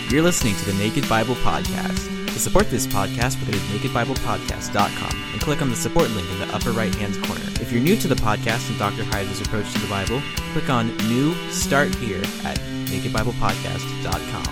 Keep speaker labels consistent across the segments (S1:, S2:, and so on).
S1: You're listening to the Naked Bible Podcast. To support this podcast, go to nakedbiblepodcast.com and click on the support link in the upper right-hand corner. If you're new to the podcast and Dr. Heiser's approach to the Bible, click on New Start Here at nakedbiblepodcast.com.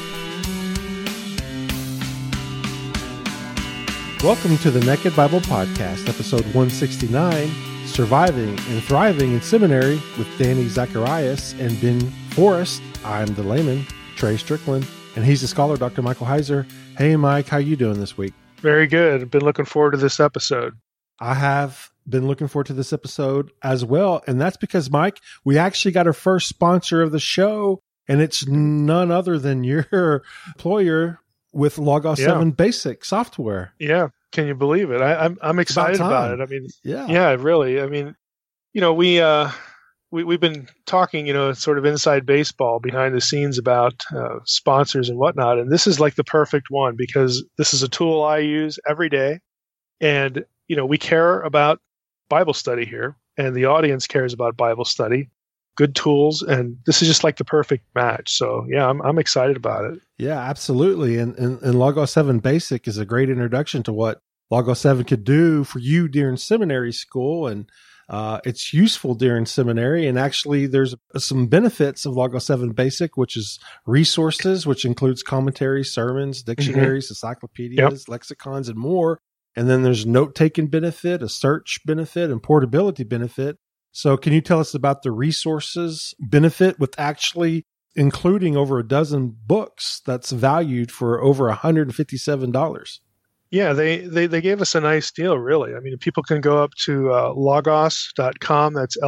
S2: Welcome to the Naked Bible Podcast, episode 169, Surviving and Thriving in Seminary with Danny Zacharias and Ben Forrest. I'm the layman, Trey Strickland, and he's the scholar, Dr. Michael Heiser. Hey, Mike, how you doing this week?
S3: Very good. I've been looking forward to this episode.
S2: I have been looking forward to this episode as well, and that's because, Mike, we actually got our first sponsor of the show, and it's none other than your employer with Logos 7 Basic software.
S3: Yeah. Can you believe it? I'm excited about it. I mean, yeah, really. I mean, you know, we've been talking, you know, sort of inside baseball behind the scenes about sponsors and whatnot. And this is like the perfect one because this is a tool I use every day. And, you know, we care about Bible study here and the audience cares about Bible study, good tools. And this is just like the perfect match. So yeah, I'm excited about it.
S2: Yeah, absolutely. And Logos 7 Basic is a great introduction to what Logos 7 could do for you during seminary school. And it's useful during seminary. And actually, there's some benefits of Logos 7 Basic, which is resources, which includes commentaries, sermons, dictionaries, encyclopedias, lexicons, and more. And then there's note-taking benefit, a search benefit, and portability benefit. So can you tell us about the resources benefit with actually including over a dozen books that's valued for over $157?
S3: Yeah, they gave us a nice deal, really. I mean, people can go up to logos.com, that's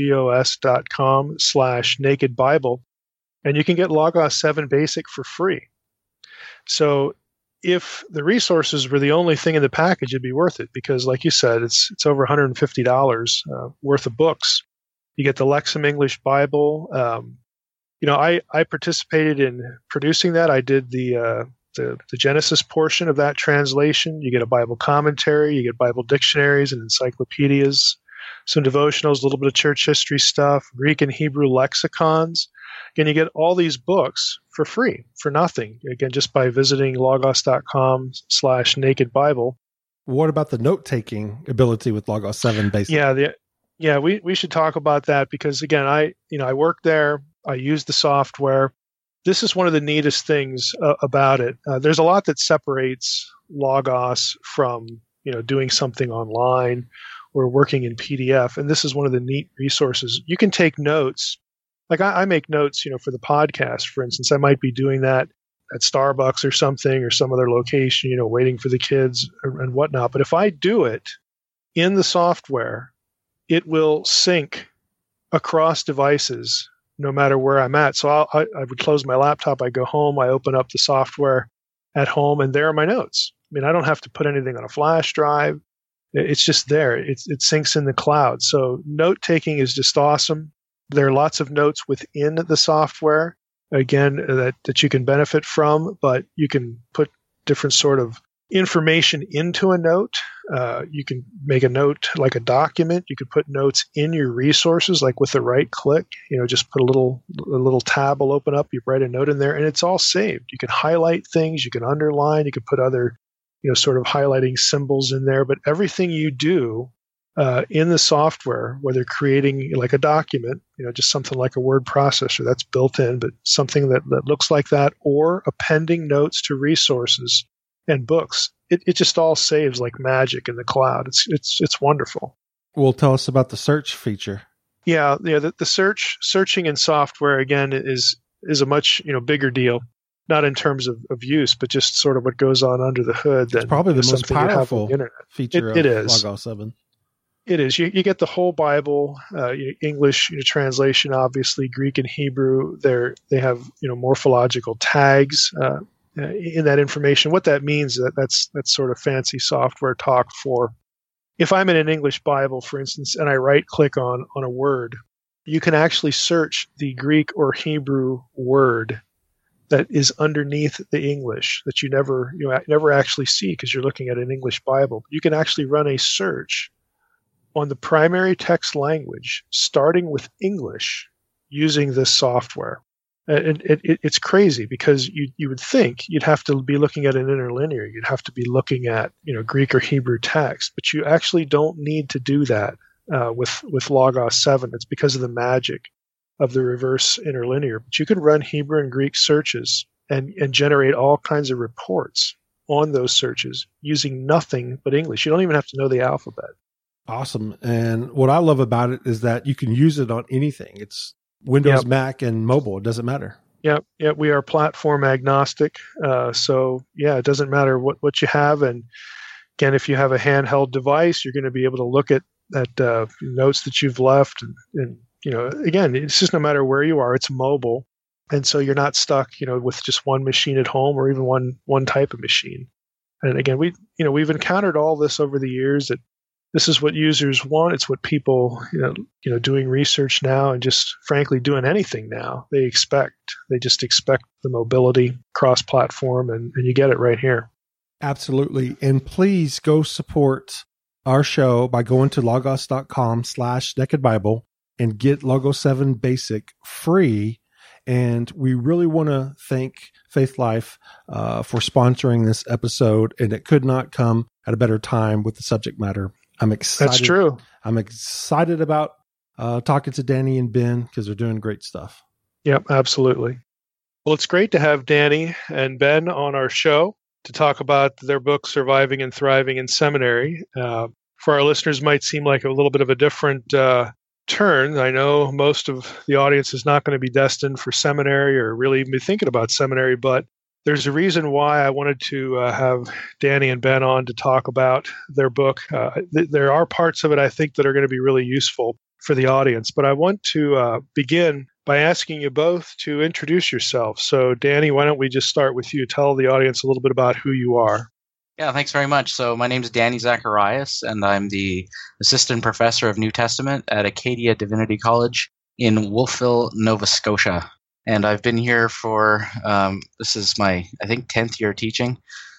S3: logos.com/Naked Bible, and you can get Logos 7 Basic for free. So if the resources were the only thing in the package, it'd be worth it because, like you said, it's over $150 worth of books. You get the Lexham English Bible. You know, I participated in producing that. I did the Genesis portion of that translation. You get a Bible commentary, you get Bible dictionaries and encyclopedias, some devotionals, a little bit of church history stuff, Greek and Hebrew lexicons. Again, you get all these books for free, for nothing. Again, just by visiting logos.com/Naked Bible.
S2: What about the note-taking ability with Logos 7 Basic?
S3: Yeah, we should talk about that because again, I work there, I use the software. This is one of the neatest things about it. There's a lot that separates Logos from, you know, doing something online or working in PDF. And this is one of the neat resources. You can take notes. Like I make notes, you know, for the podcast, for instance. I might be doing that at Starbucks or something or some other location, you know, waiting for the kids and whatnot. But if I do it in the software, it will sync across devices no matter where I'm at. So I would close my laptop, I go home, I open up the software at home, and there are my notes. I mean, I don't have to put anything on a flash drive. It's just there. It syncs in the cloud. So note-taking is just awesome. There are lots of notes within the software, again, that you can benefit from, but you can put different sort of information into a note. You can make a note like a document. You could put notes in your resources, like with the right click. You know, just put a little tab will open up. You write a note in there, and it's all saved. You can highlight things. You can underline. You can put other, you know, sort of highlighting symbols in there. But everything you do in the software, whether creating like a document, you know, just something like a word processor that's built in, but something that looks like that, or appending notes to resources and books, it just all saves like magic in the cloud. It's wonderful.
S2: Well, tell us about the search feature.
S3: Yeah. The searching in software again is a much, you know, bigger deal, not in terms of use, but just sort of what goes on under the hood.
S2: It's probably the most powerful feature of
S3: is.
S2: Logos 7.
S3: It is. You get the whole Bible, English translation, obviously Greek and Hebrew. They have, you know, morphological tags in that information. What that means is that's sort of fancy software talk for if I'm in an English Bible, for instance, and I right click on a word, you can actually search the Greek or Hebrew word that is underneath the English that you never actually see because you're looking at an English Bible. You can actually run a search on the primary text language starting with English using this software. It's crazy because you would think you'd have to be looking at an interlinear. You'd have to be looking at Greek or Hebrew text, but you actually don't need to do that with Logos 7. It's because of the magic of the reverse interlinear. But you can run Hebrew and Greek searches and generate all kinds of reports on those searches using nothing but English. You don't even have to know the alphabet.
S2: Awesome. And what I love about it is that you can use it on anything. It's Windows, Mac, and mobile. It doesn't matter.
S3: Yeah, we are platform agnostic. So it doesn't matter what you have. And again, if you have a handheld device, you're going to be able to look at notes that you've left. And again, it's just no matter where you are, it's mobile. And so you're not stuck, with just one machine at home or even one type of machine. And again, we've encountered all this over the years that this is what users want. It's what people, doing research now and just frankly doing anything now, they expect. They just expect the mobility cross-platform, and you get it right here.
S2: Absolutely. And please go support our show by going to logos.com/nakedbible and get Logos 7 Basic free. And we really want to thank Faith Life for sponsoring this episode. And it could not come at a better time with the subject matter. I'm excited.
S3: That's true.
S2: I'm excited about talking to Danny and Ben because they're doing great stuff.
S3: Yep, absolutely. Well, it's great to have Danny and Ben on our show to talk about their book, Surviving and Thriving in Seminary. For our listeners, might seem like a little bit of a different turn. I know most of the audience is not going to be destined for seminary or really even be thinking about seminary, but there's a reason why I wanted to have Danny and Ben on to talk about their book. There are parts of it I think that are going to be really useful for the audience, but I want to begin by asking you both to introduce yourselves. So, Danny, why don't we just start with you? Tell the audience a little bit about who you are.
S4: Yeah, thanks very much. So my name is Danny Zacharias, and I'm the Assistant Professor of New Testament at Acadia Divinity College in Wolfville, Nova Scotia. And I've been here for, this is my, I think, 10th year teaching.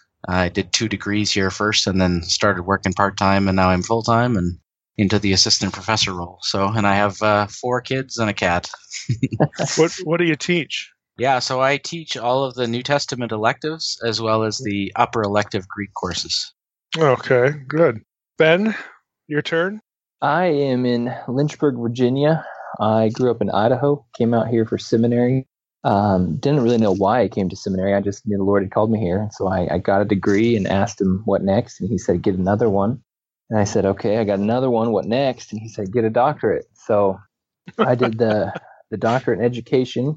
S4: I did 2 degrees here first and then started working part-time, and now I'm full-time and into the assistant professor role. So, and I have 4 kids and a cat.
S3: What do you teach?
S4: Yeah, so I teach all of the New Testament electives as well as the upper elective Greek courses.
S3: Okay, good. Ben, your turn.
S5: I am in Lynchburg, Virginia. I grew up in Idaho, came out here for seminary. Didn't really know why I came to seminary. I just knew the Lord had called me here. So I got a degree and asked him what next. And he said, get another one. And I said, okay, I got another one. What next? And he said, get a doctorate. So I did the doctorate in education.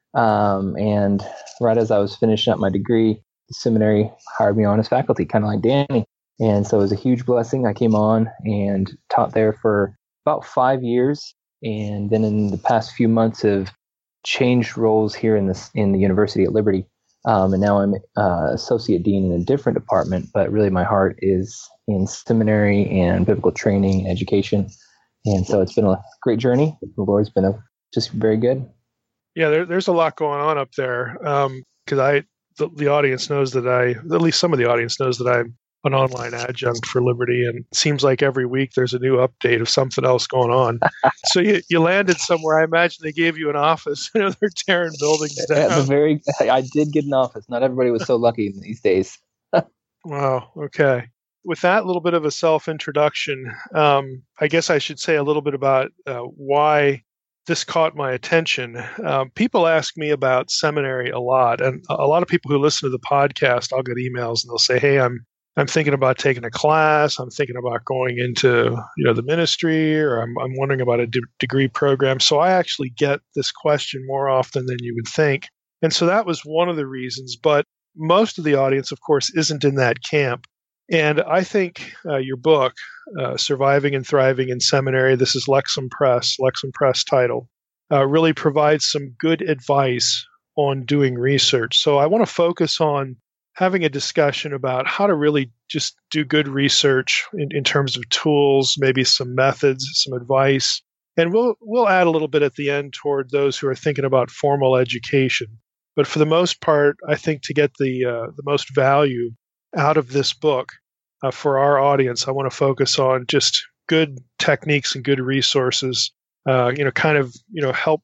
S5: And right as I was finishing up my degree, the seminary hired me on as faculty, kind of like Danny. And so it was a huge blessing. I came on and taught there for about 5 years. And then in the past few months have changed roles here in the University at Liberty. And now I'm associate dean in a different department, but really my heart is in seminary and biblical training and education. And so it's been a great journey. The Lord's been just very good.
S3: Yeah, there's a lot going on up there. Because the audience knows that at least some of the audience knows that I'm an online adjunct for Liberty, and it seems like every week there's a new update of something else going on. So you landed somewhere. I imagine they gave you an office. They're tearing buildings down.
S5: I did get an office. Not everybody was so lucky these days.
S3: Wow. Okay. With that little bit of a self-introduction, I guess I should say a little bit about why this caught my attention. People ask me about seminary a lot, and a lot of people who listen to the podcast, I'll get emails and they'll say, "Hey, I'm thinking about taking a class. I'm thinking about going into the ministry, or I'm wondering about a degree program." So I actually get this question more often than you would think, and so that was one of the reasons. But most of the audience, of course, isn't in that camp. And I think your book, Surviving and Thriving in Seminary, this is Lexham Press title, really provides some good advice on doing research. So I want to focus on having a discussion about how to really just do good research in terms of tools, maybe some methods, some advice. And we'll add a little bit at the end toward those who are thinking about formal education. But for the most part, I think to get the most value out of this book for our audience, I want to focus on just good techniques and good resources, help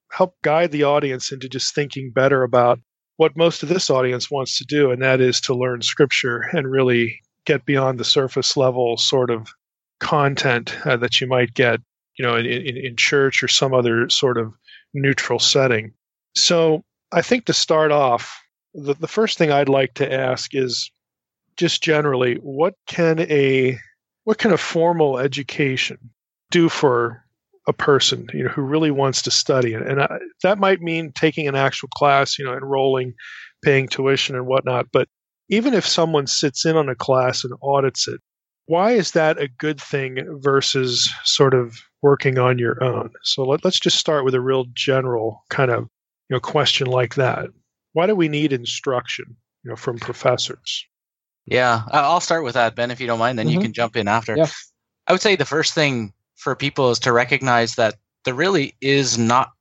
S3: help guide the audience into just thinking better about what most of this audience wants to do, and that is to learn Scripture and really get beyond the surface level sort of content that you might get, in church or some other sort of neutral setting. So I think to start off, the first thing I'd like to ask is just generally, what can a formal education do for a person, who really wants to study? And that might mean taking an actual class, enrolling, paying tuition and whatnot. But even if someone sits in on a class and audits it, why is that a good thing versus sort of working on your own? So let's just start with a real general kind of question like that. Why do we need instruction, from professors?
S4: Yeah, I'll start with that, Ben, if you don't mind. Then you can jump in after.
S5: Yeah.
S4: I would say the first thing for people is to recognize that there is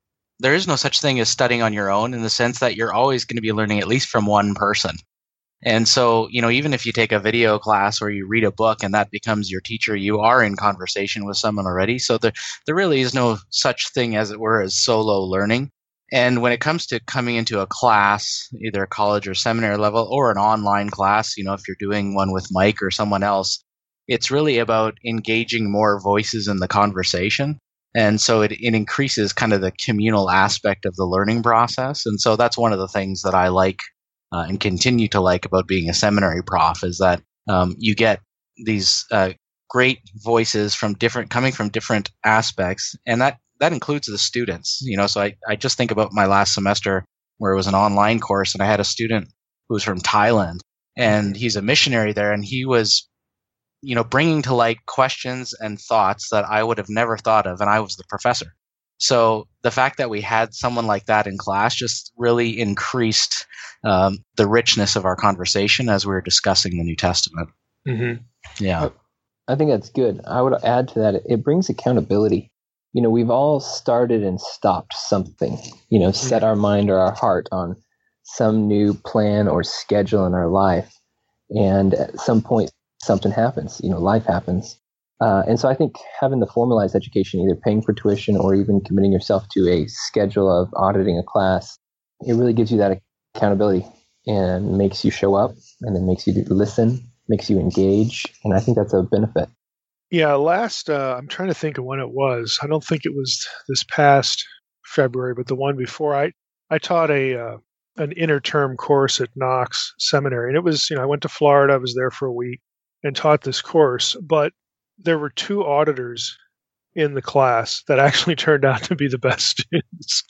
S4: no such thing as studying on your own, in the sense that you're always going to be learning at least from one person. And so, even if you take a video class or you read a book and that becomes your teacher, you are in conversation with someone already. So there really is no such thing, as it were, as solo learning. And when it comes to coming into a class, either a college or seminary level or an online class, if you're doing one with Mike or someone else, it's really about engaging more voices in the conversation. And so it increases kind of the communal aspect of the learning process. And so that's one of the things that I like and continue to like about being a seminary prof, is that you get these great voices coming from different aspects. And that includes the students, so I just think about my last semester where it was an online course, and I had a student who was from Thailand, and he's a missionary there, and he was, bringing to light questions and thoughts that I would have never thought of, and I was the professor. So the fact that we had someone like that in class just really increased the richness of our conversation as we were discussing the New Testament.
S3: Mm-hmm.
S4: Yeah.
S5: I think that's good. I would add to that, it brings accountability. We've all started and stopped something, set our mind or our heart on some new plan or schedule in our life. And at some point, something happens, life happens. And so I think having the formalized education, either paying for tuition or even committing yourself to a schedule of auditing a class, it really gives you that accountability and makes you show up, and then makes you listen, makes you engage. And I think that's a benefit.
S3: Yeah, I'm trying to think of when it was. I don't think it was this past February, but the one before. I taught an interterm course at Knox Seminary, and it was, I went to Florida. I was there for a week and taught this course, but there were two auditors in the class that actually turned out to be the best students.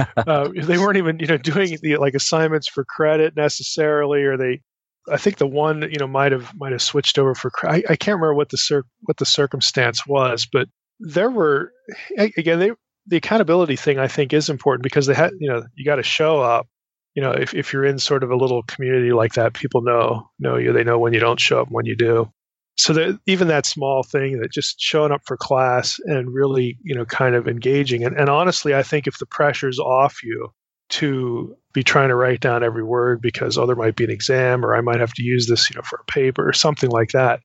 S3: They weren't even, doing the assignments for credit necessarily, or I think the one, might have switched over for. I can't remember what the circumstance was, but there were, again, the accountability thing I think is important, because they had, you got to show up. If you're in sort of a little community like that, people know you. They know when you don't show up, and when you do. So even that small thing, that just showing up for class and really, kind of engaging. And honestly, I think if the pressure's off you to be trying to write down every word because there might be an exam, or I might have to use this, for a paper or something like that.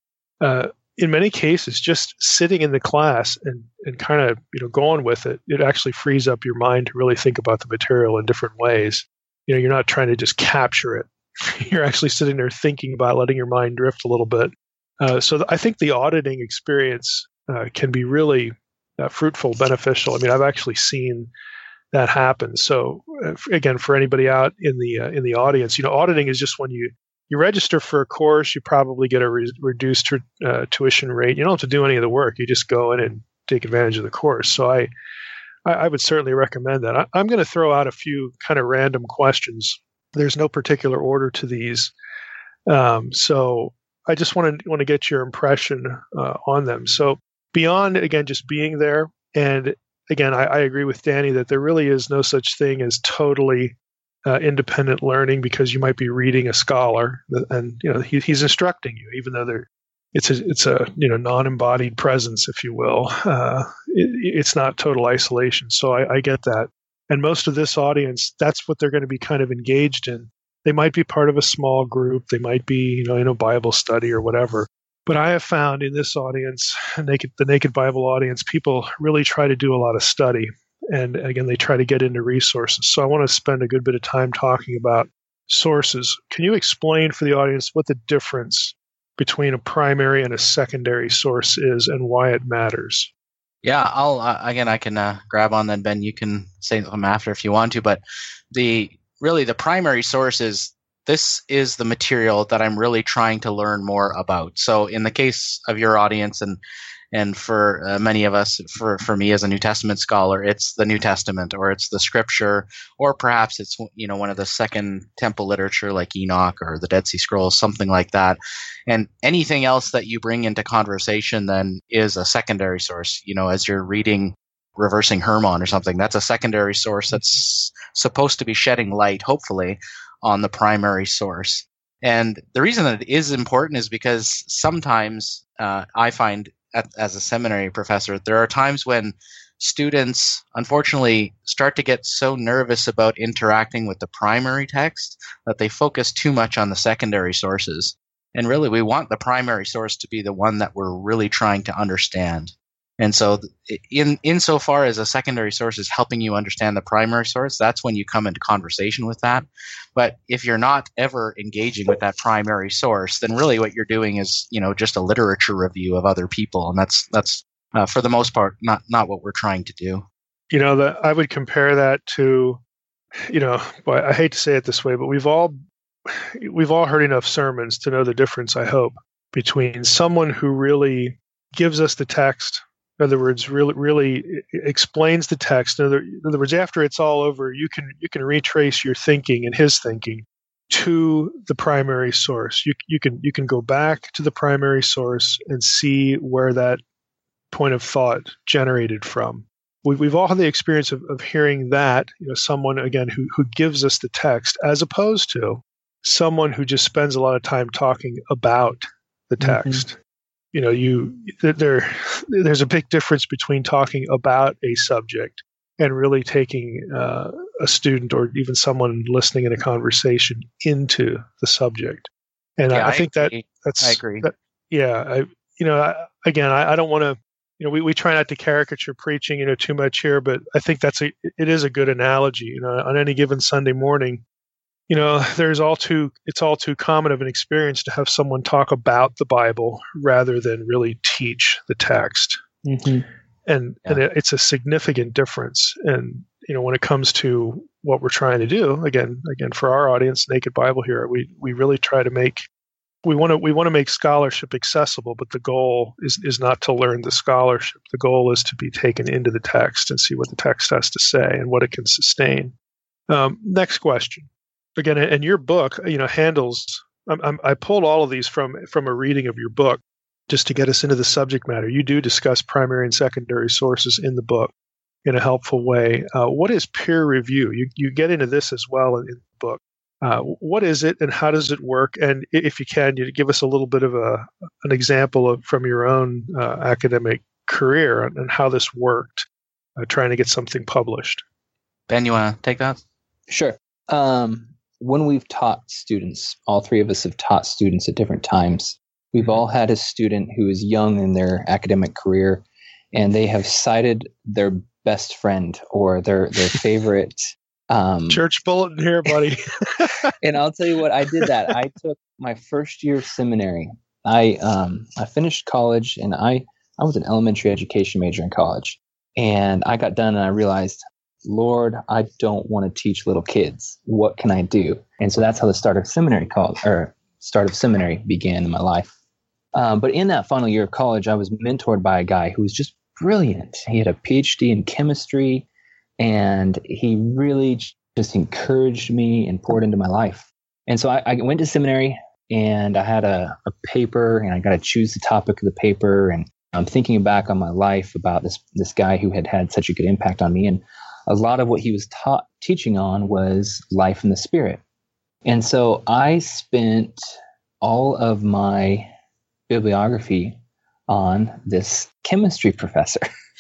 S3: In many cases, just sitting in the class and kind of, going with it, it actually frees up your mind to really think about the material in different ways. You're not trying to just capture it. You're actually sitting there thinking about letting your mind drift a little bit. So I think the auditing experience can be really fruitful, beneficial. I mean, I've actually seen that happen. So again, for anybody out in the audience, auditing is just when you register for a course, you probably get a reduced tuition rate. You don't have to do any of the work. You just go in and take advantage of the course. So I would certainly recommend that. I'm going to throw out a few kind of random questions. There's no particular order to these. So I just want to get your impression on them. So beyond, again, just being there, and again, I agree with Danny that there really is no such thing as totally independent learning, because you might be reading a scholar, and he's instructing you, even though it's a non-embodied presence, if you will. It's not total isolation. So I get that. And most of this audience, that's what they're going to be kind of engaged in. They might be part of a small group. They might be, in a Bible study or whatever. But I have found in this audience, the Naked Bible audience, people really try to do a lot of study. And again, they try to get into resources. So I want to spend a good bit of time talking about sources. Can you explain for the audience what the difference between a primary and a secondary source is and why it matters?
S4: Yeah, I can grab on then, Ben. You can say them after if you want to, but the primary source is the material that I'm really trying to learn more about. So in the case of your audience and for many of us, for me as a New Testament scholar, it's the New Testament, or it's the Scripture, or perhaps it's one of the Second Temple literature like Enoch or the Dead Sea Scrolls, something like that. And anything else that you bring into conversation then is a secondary source. As you're reading Reversing Hermon or something, that's a secondary source that's supposed to be shedding light, hopefully, on the primary source. And the reason that it is important is because sometimes I find as a seminary professor, there are times when students, unfortunately, start to get so nervous about interacting with the primary text that they focus too much on the secondary sources. And really, we want the primary source to be the one that we're really trying to understand. And so insofar as a secondary source is helping you understand the primary source, that's when you come into conversation with that. But if you're not ever engaging with that primary source, then really what you're doing is, just a literature review of other people. And that's for the most part, not what we're trying to do.
S3: I would compare that to, I hate to say it this way, but we've all heard enough sermons to know the difference, I hope, between someone who really gives us the text. In other words, really explains the text. In other words, after it's all over, you can retrace your thinking and his thinking to the primary source. You can go back to the primary source and see where that point of thought generated from. We've all had the experience of hearing that, someone again who gives us the text, as opposed to someone who just spends a lot of time talking about the text. Mm-hmm. There's a big difference between talking about a subject and really taking a student or even someone listening in a conversation into the subject. And I think that's. I agree. I don't want to. We try not to caricature preaching, too much here, but I think it is a good analogy. On any given Sunday morning, it's all too common of an experience to have someone talk about the Bible rather than really teach the text. Mm-hmm. And it's a significant difference. And, when it comes to what we're trying to do, again, for our audience, Naked Bible here, we really try to we want to make scholarship accessible, but the goal is not to learn the scholarship. The goal is to be taken into the text and see what the text has to say and what it can sustain. Next question. Again, and your book, handles. I pulled all of these from a reading of your book, just to get us into the subject matter. You do discuss primary and secondary sources in the book in a helpful way. What is peer review? You get into this as well in the book. What is it, and how does it work? And if you can, you give us a little bit of an example from your own academic career and how this worked, trying to get something published.
S4: Ben, you want to take that?
S5: Sure. When we've taught students, all three of us have taught students at different times. We've all had a student who is young in their academic career, and they have cited their best friend or their favorite
S3: church bulletin here, buddy.
S5: And I'll tell you what, I did that. I took my first year of seminary. I finished college, and I was an elementary education major in college. And I got done, and I realized, Lord, I don't want to teach little kids. What can I do? And so that's how the start of seminary began in my life. But in that final year of college, I was mentored by a guy who was just brilliant. He had a PhD in chemistry, and he really just encouraged me and poured into my life. And so I went to seminary, and I had a paper, and I got to choose the topic of the paper. And I'm thinking back on my life about this guy who had such a good impact on me. And a lot of what he was teaching on was life in the Spirit. And so I spent all of my bibliography on this chemistry professor.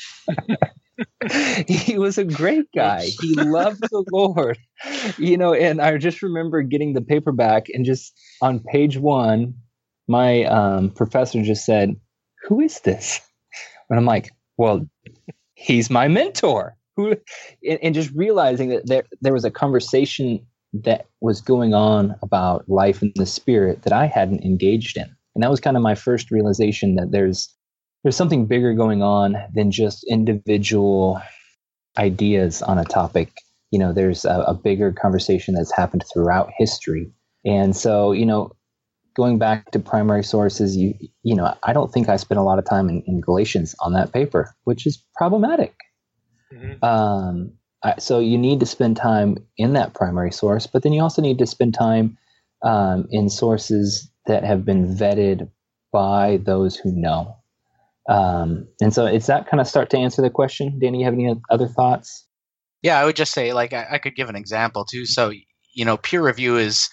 S5: He was a great guy. He loved the Lord, and I just remember getting the paperback, and just on page 1, my professor just said, "Who is this?" And I'm like, "Well, he's my mentor." and just realizing that there was a conversation that was going on about life in the spirit that I hadn't engaged in. And that was kind of my first realization that there's something bigger going on than just individual ideas on a topic. There's a bigger conversation that's happened throughout history. And so, going back to primary sources, I don't think I spent a lot of time in Galatians on that paper, which is problematic. Mm-hmm. So you need to spend time in that primary source, but then you also need to spend time in sources that have been vetted by those who know. And so it's that kind of start to answer the question. Danny, you have any other thoughts?
S4: Yeah, I would just say, I could give an example too. So, peer review is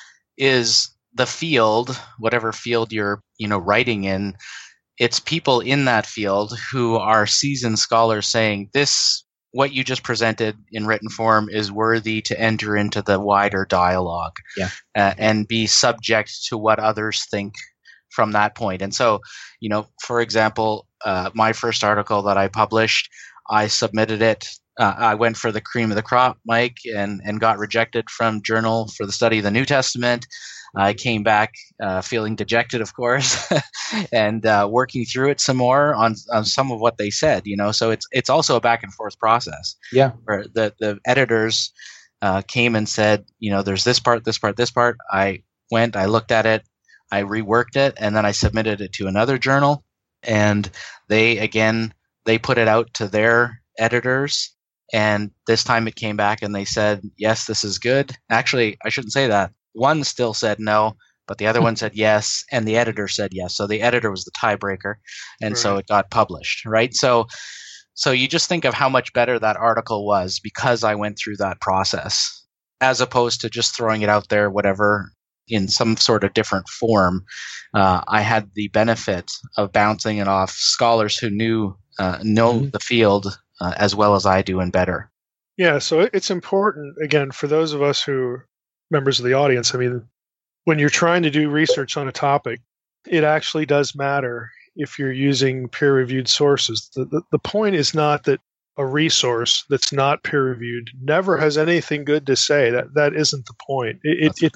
S4: the field, whatever field you're, writing in. It's people in that field who are seasoned scholars saying what you just presented in written form is worthy to enter into the wider dialogue, and be subject to what others think from that point. And so, for example, my first article that I published, I submitted it. I went for the cream of the crop, Mike, and got rejected from Journal for the Study of the New Testament. I came back feeling dejected, of course, and working through it some more on some of what they said. So it's also a back and forth process.
S5: Yeah,
S4: where the editors came and said, there's this part, this part, this part. I went, I looked at it, I reworked it, and then I submitted it to another journal, and they put it out to their editors. And this time it came back and they said, yes, this is good. Actually, I shouldn't say that. One still said no, but the other one said yes, and the editor said yes. So the editor was the tiebreaker, and so it got published, right? So you just think of how much better that article was because I went through that process, as opposed to just throwing it out there, whatever, in some sort of different form. I had the benefit of bouncing it off scholars who know the field as well as I do and better.
S3: Yeah, so it's important, again, for those of us who members of the audience. I mean, when you're trying to do research on a topic, it actually does matter if you're using peer-reviewed sources. The point is not that a resource that's not peer-reviewed never has anything good to say. That isn't the point. It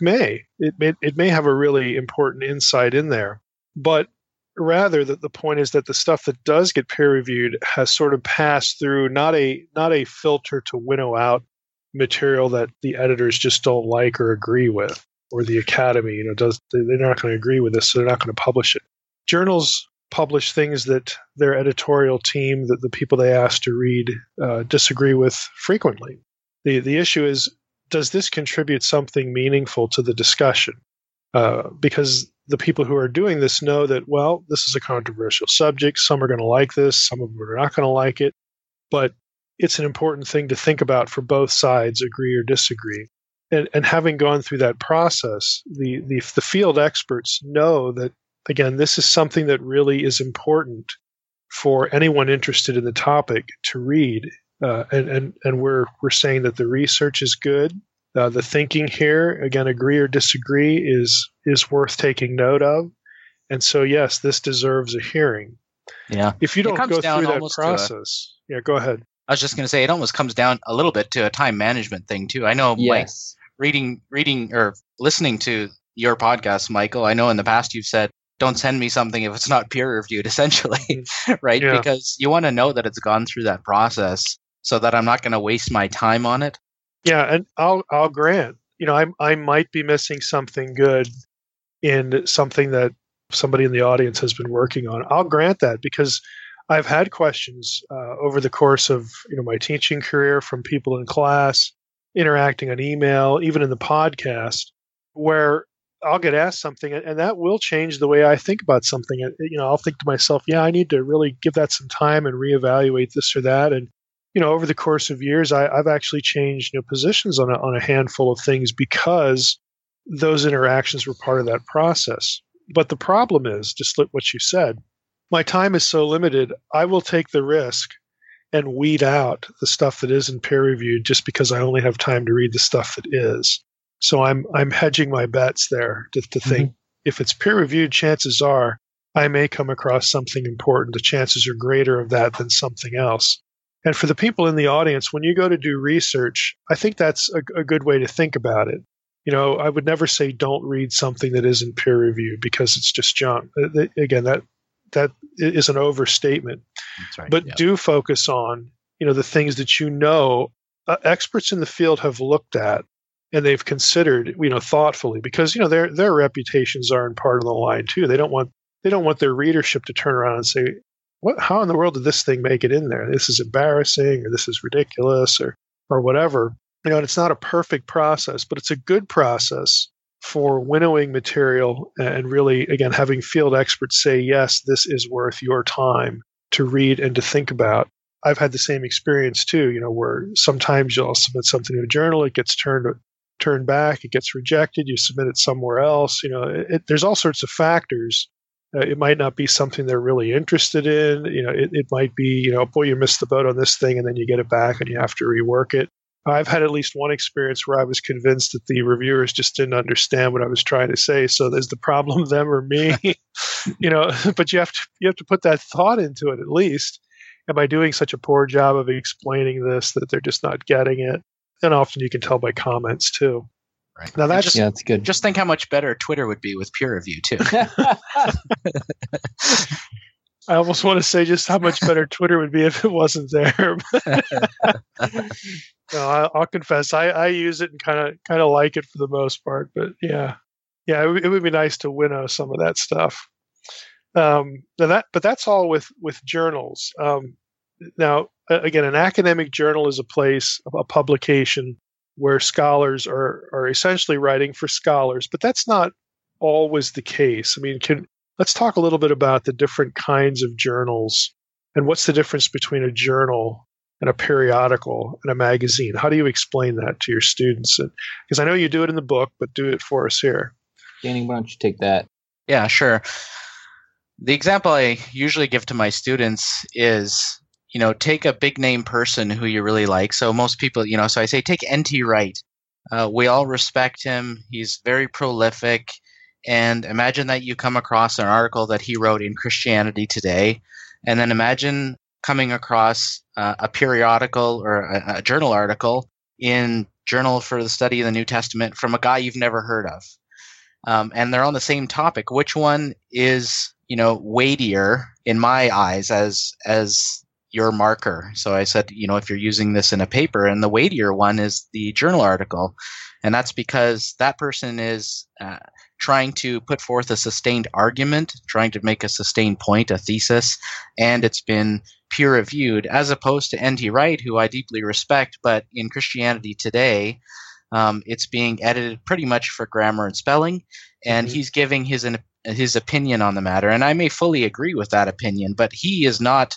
S3: may have a really important insight in there, but rather that the point is that the stuff that does get peer-reviewed has sort of passed through not a filter to winnow out material that the editors just don't like or agree with, or the academy, they're not going to agree with this, so they're not going to publish it. Journals publish things that their editorial team, that the people they ask to read, disagree with frequently. The issue is, does this contribute something meaningful to the discussion? Because the people who are doing this know that, well, this is a controversial subject. Some are going to like this. Some of them are not going to like it. But it's an important thing to think about for both sides, agree or disagree. And having gone through that process, the field experts know that, again, this is something that really is important for anyone interested in the topic to read. And we're saying that the research is good. The thinking here, again, agree or disagree, is worth taking note of. And so, yes, this deserves a hearing.
S4: Yeah.
S3: If you don't go through that process, go ahead.
S4: I was just going to say, it almost comes down a little bit to a time management thing too. I know, Mike, reading or listening to your podcast, Michael, I know in the past you've said, don't send me something if it's not peer reviewed, essentially, right? Yeah. Because you want to know that it's gone through that process so that I'm not going to waste my time on it.
S3: Yeah, and I'll grant, I might be missing something good in something that somebody in the audience has been working on. I'll grant that, because I've had questions over the course of my teaching career from people in class, interacting on email, even in the podcast, where I'll get asked something, and that will change the way I think about something. I'll think to myself, I need to really give that some time and reevaluate this or that. And over the course of years, I've actually changed positions on a handful of things because those interactions were part of that process. But the problem is, just like what you said, my time is so limited, I will take the risk and weed out the stuff that isn't peer-reviewed just because I only have time to read the stuff that is. So I'm hedging my bets there to think, if it's peer-reviewed, chances are I may come across something important. The chances are greater of that than something else. And for the people in the audience, when you go to do research, I think that's a good way to think about it. I would never say don't read something that isn't peer reviewed because it's just junk. Again, that is an overstatement.
S4: That's right.
S3: But do focus on, the things that experts in the field have looked at and they've considered, thoughtfully, because their reputations are in part of the line too. They don't want their readership to turn around and say, how in the world did this thing make it in there? This is embarrassing, or this is ridiculous, or whatever. And it's not a perfect process, but it's a good process for winnowing material and really, again, having field experts say, yes, this is worth your time to read and to think about. I've had the same experience too, where sometimes you'll submit something to a journal, it gets turned back, it gets rejected, you submit it somewhere else. There's all sorts of factors. It might not be something they're really interested in. It might be, boy, you missed the boat on this thing, and then you get it back and you have to rework it. I've had at least one experience where I was convinced that the reviewers just didn't understand what I was trying to say. So is the problem them or me? But you have to put that thought into it at least. Am I doing such a poor job of explaining this that they're just not getting it? And often you can tell by comments too.
S4: Right.
S3: Now that's
S5: good.
S4: Just think how much better Twitter would be with peer review too.
S3: I almost want to say just how much better Twitter would be if it wasn't there. No, I'll confess, I use it and kind of like it for the most part. But yeah, it would be nice to winnow some of that stuff. But that's all with journals. Now, again, an academic journal is a place, a publication where scholars are essentially writing for scholars, but that's not always the case. I mean, let's talk a little bit about the different kinds of journals and what's the difference between a journal and a periodical and a magazine. How do you explain that to your students? Because I know you do it in the book, but do it for us here.
S5: Danny, why don't you take that?
S4: Yeah, sure. The example I usually give to my students is, take a big name person who you really like. So most people, so I say, take N.T. Wright. We all respect him. He's very prolific. And imagine that you come across an article that he wrote in Christianity Today. And then imagine coming across a periodical or a journal article in Journal for the Study of the New Testament from a guy you've never heard of. And they're on the same topic. Which one is, weightier in my eyes as your marker? So I said, if you're using this in a paper, and the weightier one is the journal article. And that's because that person is trying to put forth a sustained argument, trying to make a sustained point, a thesis, and it's been peer reviewed, as opposed to N.T. Wright, who I deeply respect, but in Christianity Today, it's being edited pretty much for grammar and spelling, and he's giving his opinion on the matter. And I may fully agree with that opinion, but he is not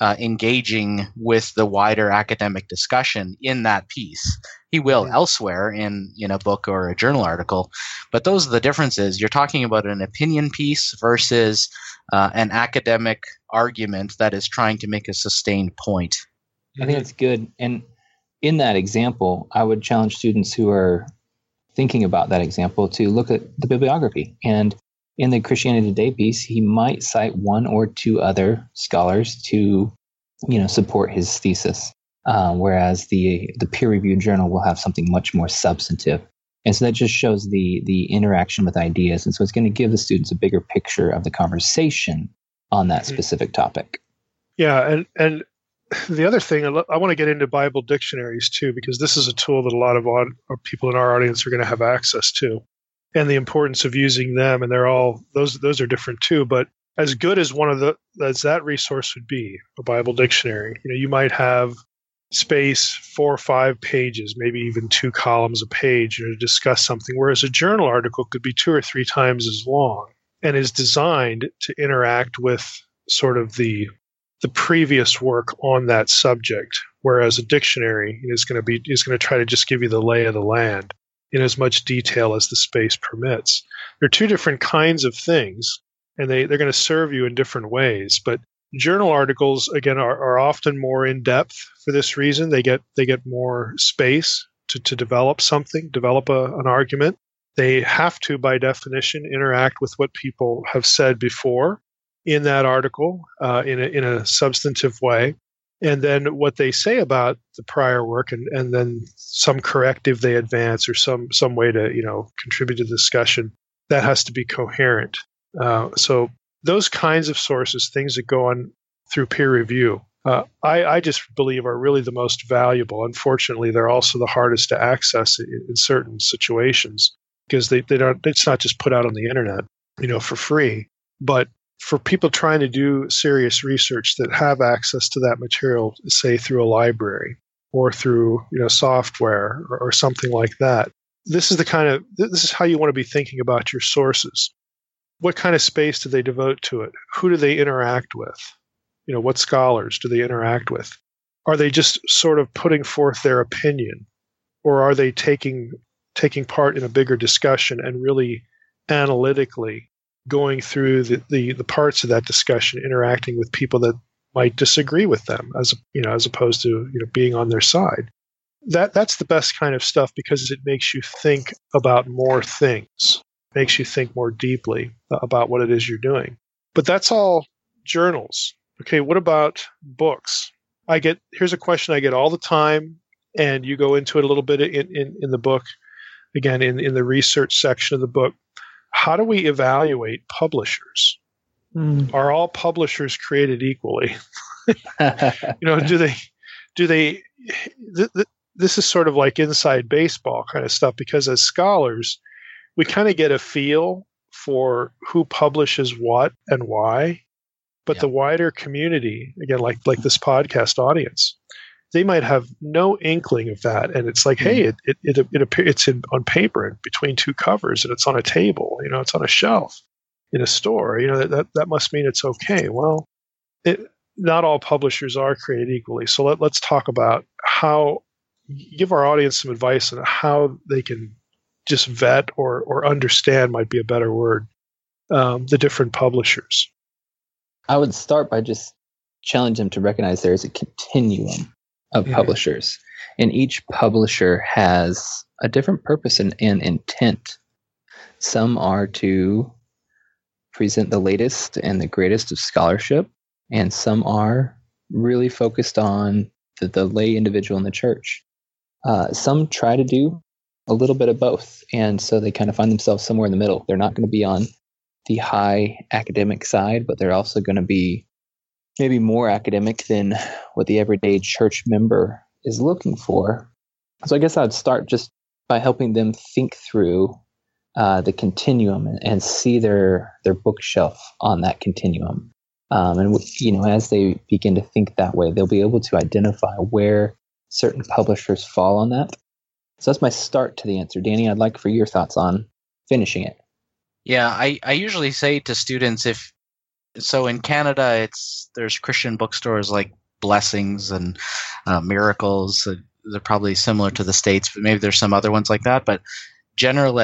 S4: engaging with the wider academic discussion in that piece. He will elsewhere in a book or a journal article, but those are the differences. You're talking about an opinion piece versus an academic argument that is trying to make a sustained point.
S5: I think that's good. And in that example, I would challenge students who are thinking about that example to look at the bibliography. And in the Christianity Today piece, he might cite one or two other scholars to, support his thesis. Whereas the peer-reviewed journal will have something much more substantive. And so that just shows the interaction with ideas. And so it's going to give the students a bigger picture of the conversation on that specific topic.
S3: Yeah, and the other thing, I want to get into Bible dictionaries too, because this is a tool that a lot of people in our audience are going to have access to, and the importance of using them. And they're all those are different too. But as good as as that resource would be, a Bible dictionary, you might have space 4 or 5 pages, maybe even 2 columns a page, to discuss something, whereas a journal article could be 2 or 3 times as long and is designed to interact with sort of the previous work on that subject, whereas a dictionary is going to try to just give you the lay of the land in as much detail as the space permits. They're 2 different kinds of things, and they're going to serve you in different ways. But journal articles, again, are often more in depth for this reason. They get more space to develop something, develop an argument. They have to, by definition, interact with what people have said before in that article in a substantive way. and then what they say about the prior work, and then some corrective they advance or some way to contribute to the discussion, that has to be coherent. So those kinds of sources, things that go on through peer review, I just believe are really the most valuable. Unfortunately, they're also the hardest to access in certain situations because they don't. It's not just put out on the internet, for free. But for people trying to do serious research that have access to that material, say through a library or through software or something like that, this is how you want to be thinking about your sources. What kind of space do they devote to it? Who do they interact with? What scholars do they interact with? Are they just sort of putting forth their opinion, or are they taking part in a bigger discussion and really analytically going through the parts of that discussion, interacting with people that might disagree with them, as opposed to being on their side? That's the best kind of stuff because it makes you think about more things, makes you think more deeply about what it is you're doing. But that's all journals. Okay, what about books? Here's a question I get all the time, and you go into it a little bit in the book, again, in the research section of the book. How do we evaluate publishers? Are all publishers created equally? Do they? This is sort of like inside baseball kind of stuff, because as scholars, we kind of get a feel for who publishes what and why. But the wider community, again, like this podcast audience, they might have no inkling of that. And it's like, hey, it's on paper between two covers, and it's on a table, it's on a shelf in a store. That must mean it's okay. Well, not all publishers are created equally. So let's talk about give our audience some advice on how they can just vet or understand, might be a better word, the different publishers.
S5: I would start by just challenge them to recognize there is a continuum of publishers, and each publisher has a different purpose and intent. Some are to present the latest and the greatest of scholarship, and some are really focused on the lay individual in the church. Some try to do a little bit of both, and so they kind of find themselves somewhere in the middle. They're not going to be on the high academic side, but they're also going to be maybe more academic than what the everyday church member is looking for. So I guess I'd start just by helping them think through the continuum and see their bookshelf on that continuum. And as they begin to think that way, they'll be able to identify where certain publishers fall on that. So that's my start to the answer. Danny, I'd like for your thoughts on finishing it.
S4: Yeah, I usually say to students, in Canada, there's Christian bookstores like Blessings and Miracles. They're probably similar to the States, but maybe there's some other ones like that. But generally,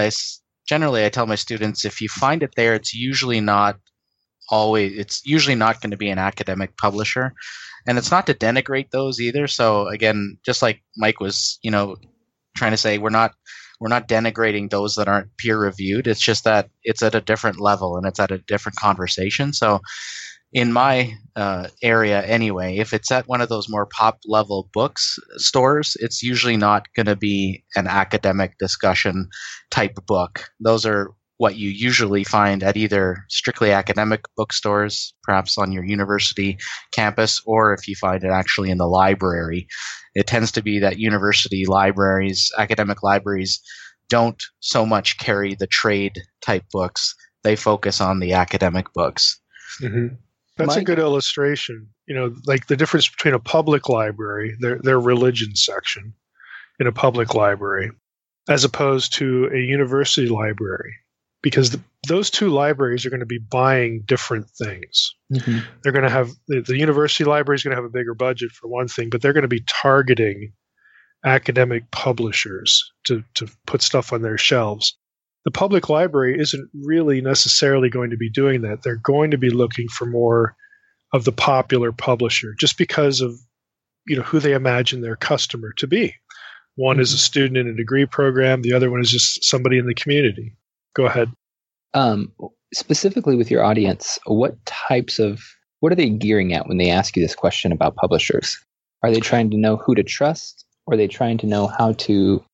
S4: I tell my students, if you find it there, it's usually not going to be an academic publisher. And it's not to denigrate those either. So again, just like Mike was, trying to say, we're not denigrating those that aren't peer reviewed. It's just that it's at a different level and it's at a different conversation. So in my area anyway, if it's at one of those more pop level stores, it's usually not going to be an academic discussion type book. Those are what you usually find at either strictly academic bookstores, perhaps on your university campus, or if you find it actually in the library. It tends to be that university libraries, academic libraries, don't so much carry the trade type books. They focus on the academic books.
S3: Mm-hmm. That's a good illustration. Like the difference between a public library, their religion section in a public library, as opposed to a university library. Because those two libraries are going to be buying different things. Mm-hmm. They're going to have the university library is going to have a bigger budget for one thing, but they're going to be targeting academic publishers to put stuff on their shelves. The public library isn't really necessarily going to be doing that. They're going to be looking for more of the popular publisher, just because of who they imagine their customer to be. One is a student in a degree program. The other one is just somebody in the community. Go ahead.
S5: Specifically with your audience, what are they gearing at when they ask you this question about publishers? Are they trying to know who to trust? Or are they trying to know how to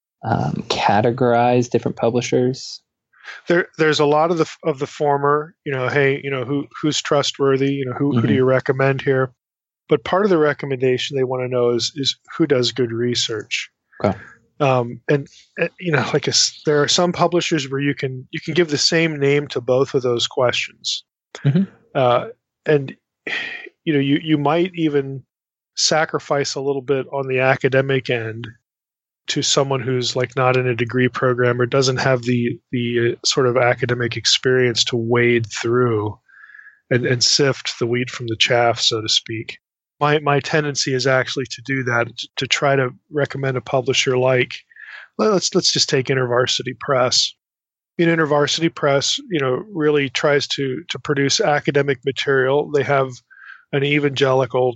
S5: categorize different publishers?
S3: There's a lot of the former. Hey, who's trustworthy? Who do you recommend here? But part of the recommendation they want to know is who does good research.
S5: Okay.
S3: And there are some publishers where you can give the same name to both of those questions, and you might even sacrifice a little bit on the academic end to someone who's like not in a degree program or doesn't have the sort of academic experience to wade through and sift the wheat from the chaff, so to speak. My tendency is actually to do that, to try to recommend a publisher like, let's just take InterVarsity Press. InterVarsity Press, really tries to produce academic material. They have an evangelical,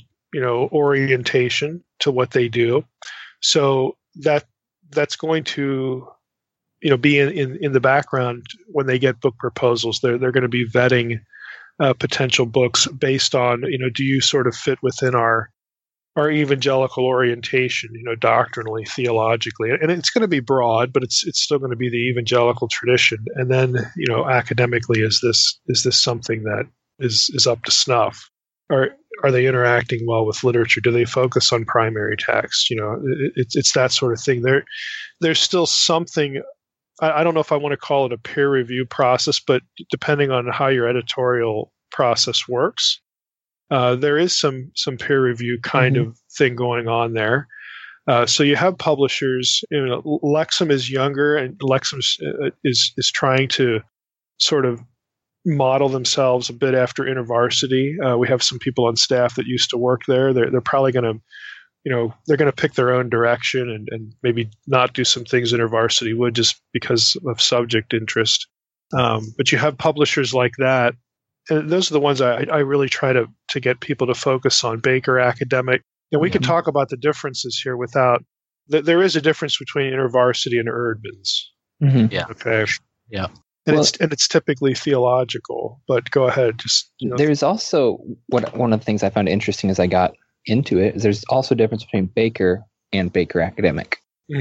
S3: orientation to what they do. So that's going to, be in the background when they get book proposals. They're going to be vetting potential books based on, do you sort of fit within our evangelical orientation, doctrinally, theologically, and it's going to be broad, but it's still going to be the evangelical tradition. And then, academically, is this something that is up to snuff? Or are they interacting well with literature? Do they focus on primary text? It's that sort of thing. There's still something. I don't know if I want to call it a peer review process, but depending on how your editorial process works, there is some peer review kind of thing going on there. So you have publishers. Lexham is younger, and Lexham is trying to sort of model themselves a bit after InterVarsity. We have some people on staff that used to work there. They're probably going to, they're going to pick their own direction and maybe not do some things InterVarsity would just because of subject interest. But you have publishers like that. And those are the ones I really try to get people to focus on. Baker, Academic. And we could talk about the differences here without, there is a difference between InterVarsity and Erdman's.
S4: Yeah.
S3: Okay.
S4: Yeah.
S3: And it's typically theological, but go ahead.
S5: There's also one of the things I found interesting as I got into it is there's also a difference between Baker and Baker Academic.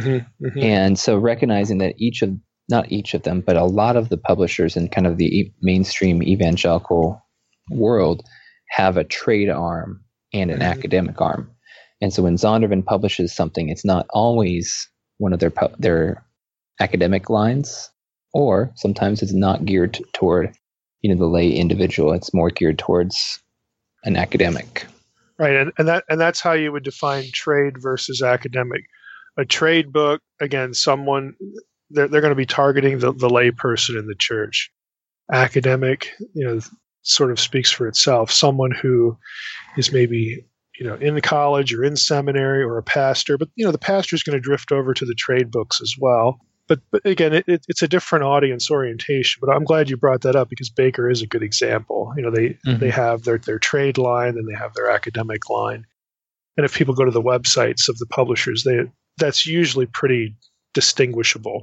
S5: And so recognizing that not each of them, but a lot of the publishers in kind of the mainstream evangelical world have a trade arm and an academic arm. And so when Zondervan publishes something, it's not always one of their academic lines, or sometimes it's not geared toward, the lay individual. It's more geared towards an academic.
S3: Right, and that's how you would define trade versus academic. A trade book, again, someone they're going to be targeting the lay person in the church. Academic, sort of speaks for itself. Someone who is maybe in college or in seminary or a pastor, but the pastor is going to drift over to the trade books as well. But again, it's a different audience orientation. But I'm glad you brought that up because Baker is a good example. They have their trade line and they have their academic line. And if people go to the websites of the publishers, that's usually pretty distinguishable.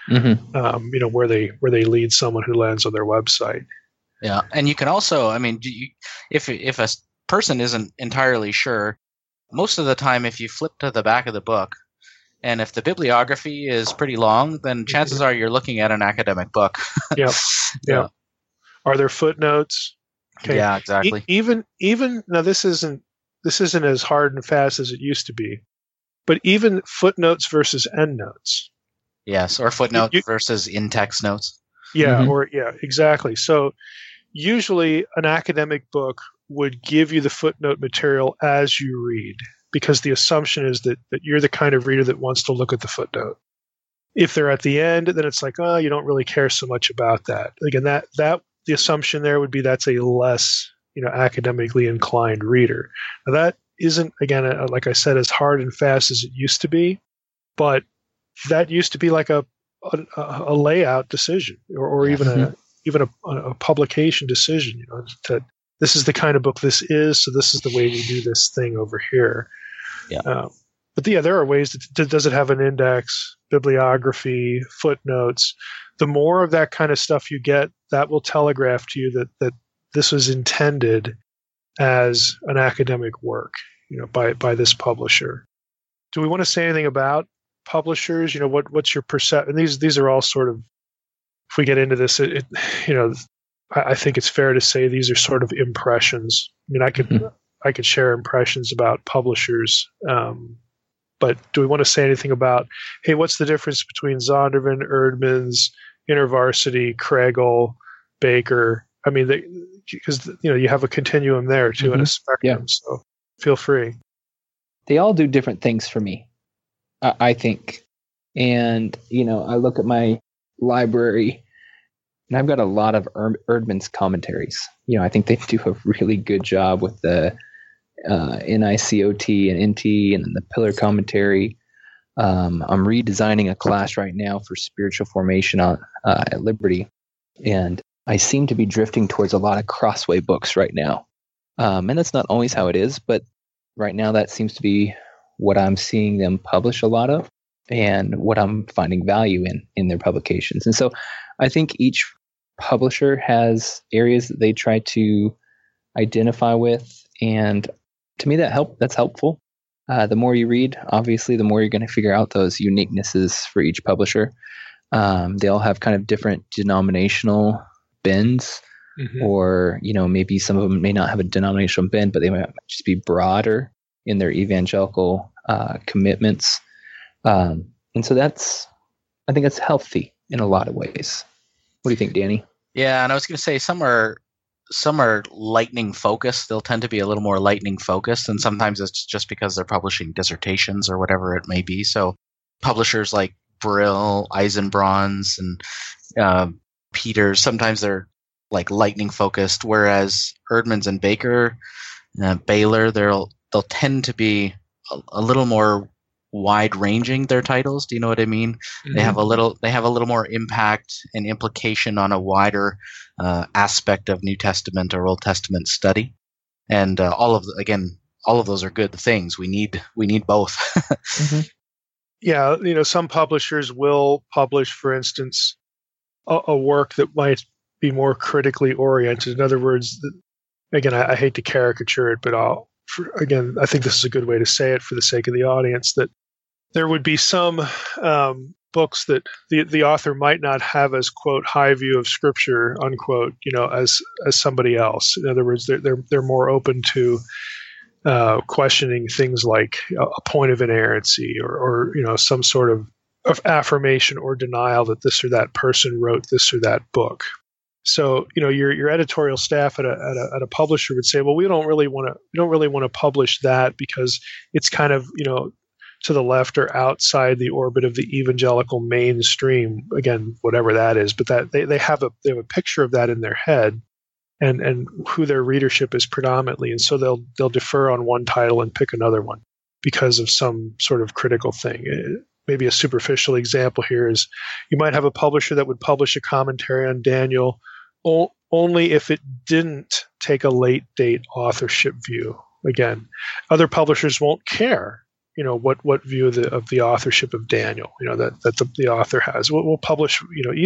S3: Where they lead someone who lands on their website.
S4: Yeah, and you can also, if a person isn't entirely sure, most of the time, if you flip to the back of the book. And if the bibliography is pretty long, then chances are you're looking at an academic book.
S3: Yeah. Are there footnotes? Okay.
S4: Yeah, exactly.
S3: Even now, this isn't as hard and fast as it used to be, but even footnotes versus endnotes.
S4: Yes, or footnotes versus in-text notes.
S3: Yeah, exactly. So usually an academic book would give you the footnote material as you read, because the assumption is that you're the kind of reader that wants to look at the footnote. If they're at the end, then it's like, oh, you don't really care so much about that. Again, that the assumption there would be that's a less academically inclined reader. Now that isn't, again, like I said, as hard and fast as it used to be, but that used to be like a layout decision, or even a publication decision. That this is the kind of book this is, so this is the way we do this thing over here.
S4: Yeah.
S3: But there are ways. Does it have an index, bibliography, footnotes? The more of that kind of stuff you get, that will telegraph to you that this was intended as an academic work. by this publisher. Do we want to say anything about publishers? What's your perception? And these are all sort of, if we get into this, I think it's fair to say these are sort of impressions. I mean, I could share impressions about publishers, but do we want to say anything about, hey, what's the difference between Zondervan, Eerdmans, InterVarsity, Kregel, Baker? I mean, because you have a continuum there too, and a spectrum. Yeah. So feel free.
S5: They all do different things for me, I think. And I look at my library, and I've got a lot of Eerdmans commentaries. I think they do a really good job with the NICOT and NT, and then the Pillar commentary. I'm redesigning a class right now for spiritual formation at Liberty, and I seem to be drifting towards a lot of Crossway books right now. And that's not always how it is, but right now that seems to be what I'm seeing them publish a lot of, and what I'm finding value in their publications. And so I think each publisher has areas that they try to identify with, and to me that's helpful. The more you read, obviously, the more you're going to figure out those uniquenesses for each publisher. They all have kind of different denominational bends, or maybe some of them may not have a denominational bend, but they might just be broader in their evangelical commitments. And so I think that's healthy in a lot of ways. What do you think, Danny?
S4: Yeah, and I was going to say some are lightning focused. They'll tend to be a little more lightning focused, and sometimes it's just because they're publishing dissertations or whatever it may be. So publishers like Brill, Eisenbrauns, and Peters, sometimes they're like lightning focused, whereas Eerdmans and Baker, Baylor, they'll tend to be a little more wide ranging their titles. Do you know what I mean? Mm-hmm. They have a little more impact and implication on a wider aspect of New Testament or Old Testament study. And all of those are good things. We need both.
S3: Mm-hmm. Yeah, some publishers will publish, for instance, a work that might be more critically oriented. In other words, again, I hate to caricature it, but I think this is a good way to say it for the sake of the audience, that there would be some books that the author might not have as, quote, high view of Scripture, unquote, as somebody else. In other words, they're more open to questioning things like a point of inerrancy or some sort of affirmation or denial that this or that person wrote this or that book. So your editorial staff at a publisher would say, well, we don't really want to publish that because it's kind of to the left or outside the orbit of the evangelical mainstream. Again, whatever that is, but that they have a picture of that in their head, and who their readership is predominantly, and so they'll defer on one title and pick another one because of some sort of critical thing. Maybe a superficial example here is you might have a publisher that would publish a commentary on Daniel only if it didn't take a late date authorship view. Again, other publishers won't care, what view of the authorship of Daniel, that the author has. We'll publish,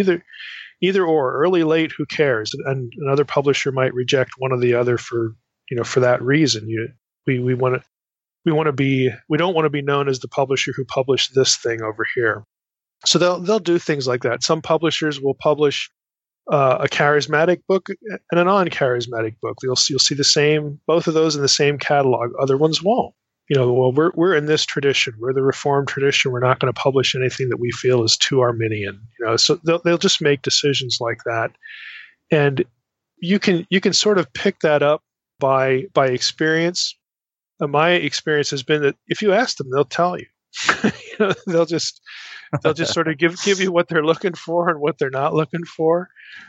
S3: either or, early, late, who cares? And another publisher might reject one or the other for that reason. We don't want to be known as the publisher who published this thing over here. So they'll do things like that. Some publishers will publish a charismatic book and a non-charismatic book. You'll see both of those in the same catalog. Other ones won't. Well, we're in this tradition. We're the Reformed tradition. We're not going to publish anything that we feel is too Arminian. So they'll just make decisions like that, and you can sort of pick that up by experience. My experience has been that if you ask them, they'll tell you. They'll just sort of give you what they're looking for and what they're not looking for.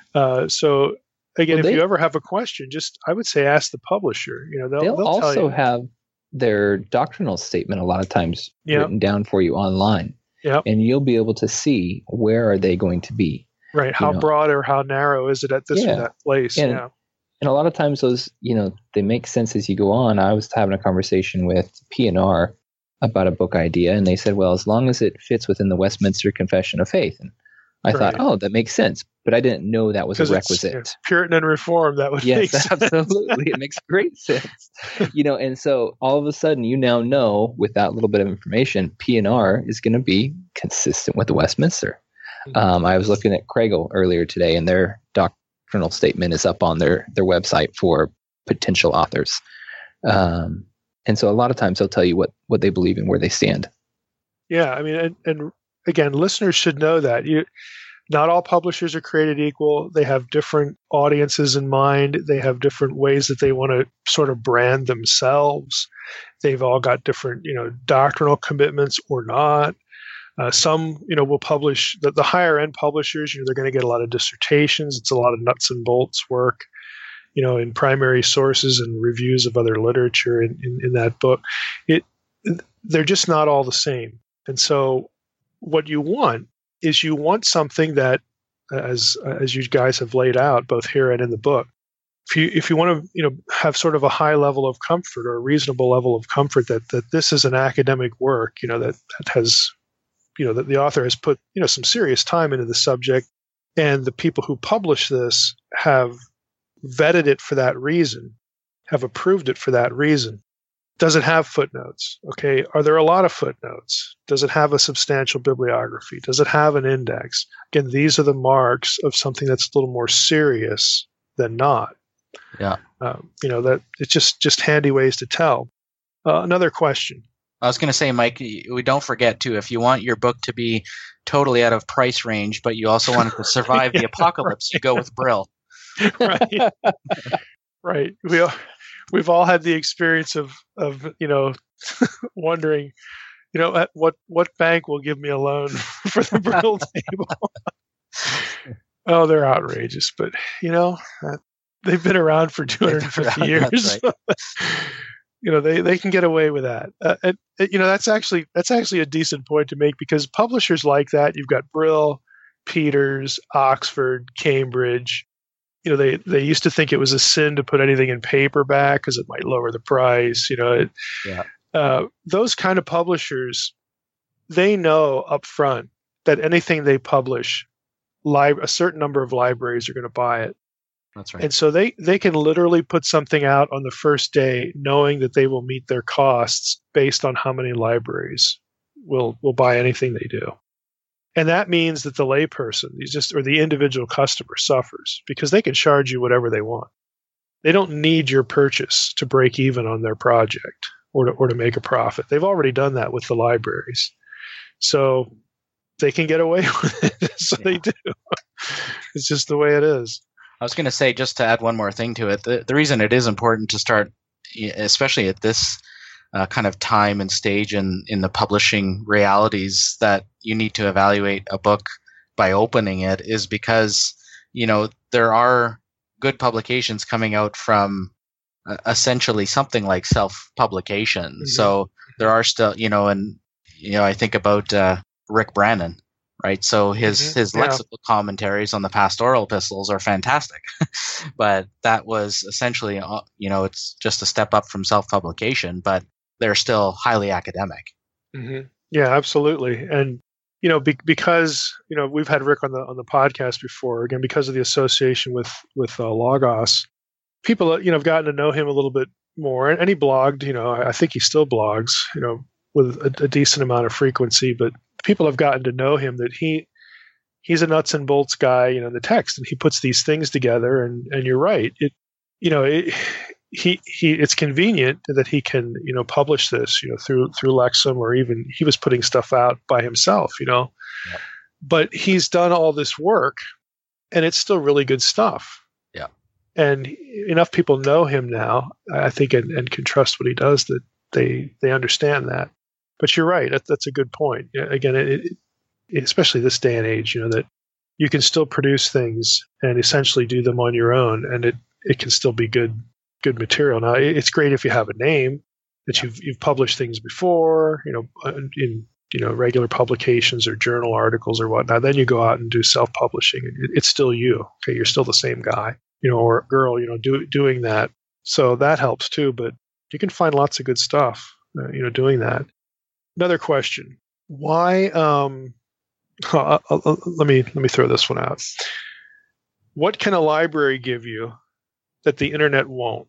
S3: So again, if you ever have a question, I would say ask the publisher. They'll
S5: also
S3: tell you.
S5: Have their doctrinal statement a lot of times written down for you online.
S3: Yep.
S5: And you'll be able to see where are they going to be.
S3: Right. How broad or how narrow is it at this or that place?
S5: And a lot of times those, they make sense as you go on. I was having a conversation with P&R about a book idea, and they said, well, as long as it fits within the Westminster Confession of Faith. And I thought,
S3: Right.
S5: oh, that makes sense. But I didn't know that was a
S3: 'Cause it's,
S5: requisite.
S3: Puritan and Reformed, that would make
S5: Yes,
S3: sense.
S5: absolutely. It makes great sense. And so all of a sudden you now know with that little bit of information, P&R is going to be consistent with the Westminster. I was looking at Craigle earlier today, and their doctrinal statement is up on their website for potential authors. And so a lot of times they'll tell you what they believe and where they stand.
S3: Yeah, I mean, and again, listeners should know that not all publishers are created equal. They have different audiences in mind. They have different ways that they want to sort of brand themselves. They've all got different, doctrinal commitments or not. Some, will publish the higher end publishers. They're going to get a lot of dissertations. It's a lot of nuts and bolts work, in primary sources and reviews of other literature in that book. They're just not all the same. And so what you want is something that, as you guys have laid out both here and in the book, if you want to have sort of a high level of comfort or a reasonable level of comfort that this is an academic work, that has, that the author has put some serious time into the subject, and the people who publish this have vetted it for that reason, have approved it for that reason. Does it have footnotes? Okay. Are there a lot of footnotes? Does it have a substantial bibliography? Does it have an index? Again, these are the marks of something that's a little more serious than not.
S4: Yeah.
S3: That it's just handy ways to tell. Another question.
S4: I was going to say, Mike, we don't forget too, if you want your book to be totally out of price range, but you also want it to survive the apocalypse, you go with Brill.
S3: Right. Right. We've all had the experience of wondering, at what bank will give me a loan for the Brill table. Oh, they're outrageous, but they've been around for 250 years.
S4: That's right.
S3: They can get away with that. That's actually a decent point to make, because publishers like that, you've got Brill, Peters, Oxford, Cambridge. They used to think it was a sin to put anything in paperback because it might lower the price. Those kind of publishers, they know up front that anything they publish, a certain number of libraries are going to buy it.
S4: That's right.
S3: And so they can literally put something out on the first day knowing that they will meet their costs based on how many libraries will buy anything they do. And that means that the layperson, or the individual customer, suffers because they can charge you whatever they want. They don't need your purchase to break even on their project or to make a profit. They've already done that with the libraries. So they can get away with it. So they do. It's just the way it is.
S4: I was going to say, just to add one more thing to it, the reason it is important to start, especially at this kind of time and stage in the publishing realities, that you need to evaluate a book by opening it, is because, there are good publications coming out from essentially something like self-publication. Mm-hmm. So there are still, I think about Rick Brannon, right? So his lexical commentaries on the pastoral epistles are fantastic, but that was essentially, it's just a step up from self-publication, but they're still highly academic.
S3: Mm-hmm. Yeah, absolutely. And, because, we've had Rick on the podcast before, again, because of the association with Logos, people, have gotten to know him a little bit more, and he blogged, I think he still blogs, with a decent amount of frequency, but people have gotten to know him that he's a nuts and bolts guy, in the text, and he puts these things together. And you're right. It's convenient that he can, publish this, through Lexham, or even he was putting stuff out by himself, Yeah. But he's done all this work, and it's still really good stuff.
S4: Yeah.
S3: And enough people know him now, I think, and can trust what he does, that they understand that. But you're right. That's a good point. Again, especially this day and age, that you can still produce things and essentially do them on your own, and it can still be good material. Now, it's great if you have a name that you've published things before, in regular publications or journal articles or whatnot. Then you go out and do self-publishing. It's still you. Okay, you're still the same guy, or girl, doing that. So that helps too. But you can find lots of good stuff, doing that. Another question: why? Let me throw this one out. What can a library give you that the internet won't?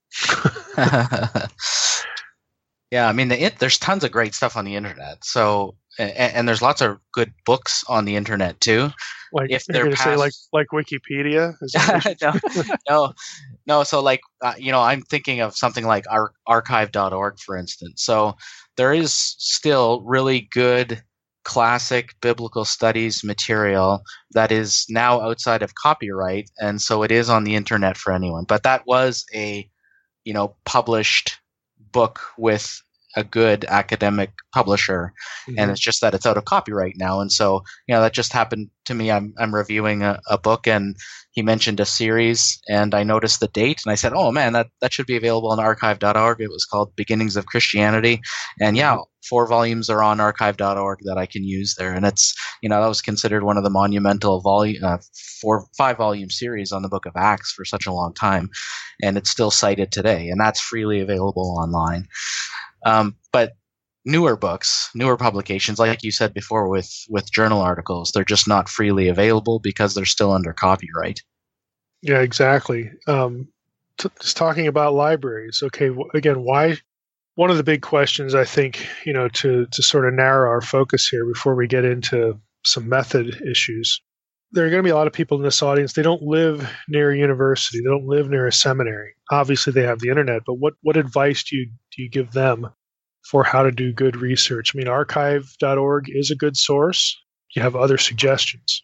S4: Yeah, I mean, there's tons of great stuff on the internet. So, and there's lots of good books on the internet too.
S3: Like
S4: if
S3: you're
S4: they're
S3: going to say like Wikipedia? Is that
S4: no. So like, I'm thinking of something like archive.org, for instance. So there is still really good classic biblical studies material that is now outside of copyright, and so it is on the internet for anyone. But that was a, published book with a good academic publisher, and it's just that it's out of copyright now. And so, that just happened to me. I'm reviewing a book, and he mentioned a series, and I noticed the date, and I said, oh man, that should be available on archive.org. It was called Beginnings of Christianity. And 4 volumes are on archive.org that I can use there. And it's, that was considered one of the monumental 5-volume series on the book of Acts for such a long time. And it's still cited today, and that's freely available online. But newer books, newer publications, like you said before with journal articles, they're just not freely available because they're still under copyright.
S3: Yeah, exactly. Just talking about libraries. Okay, again, why? One of the big questions, I think, to sort of narrow our focus here before we get into some method issues. There are going to be a lot of people in this audience. They don't live near a university. They don't live near a seminary. Obviously, they have the internet, but what advice do you give them for how to do good research? I mean, archive.org is a good source. Do you have other suggestions?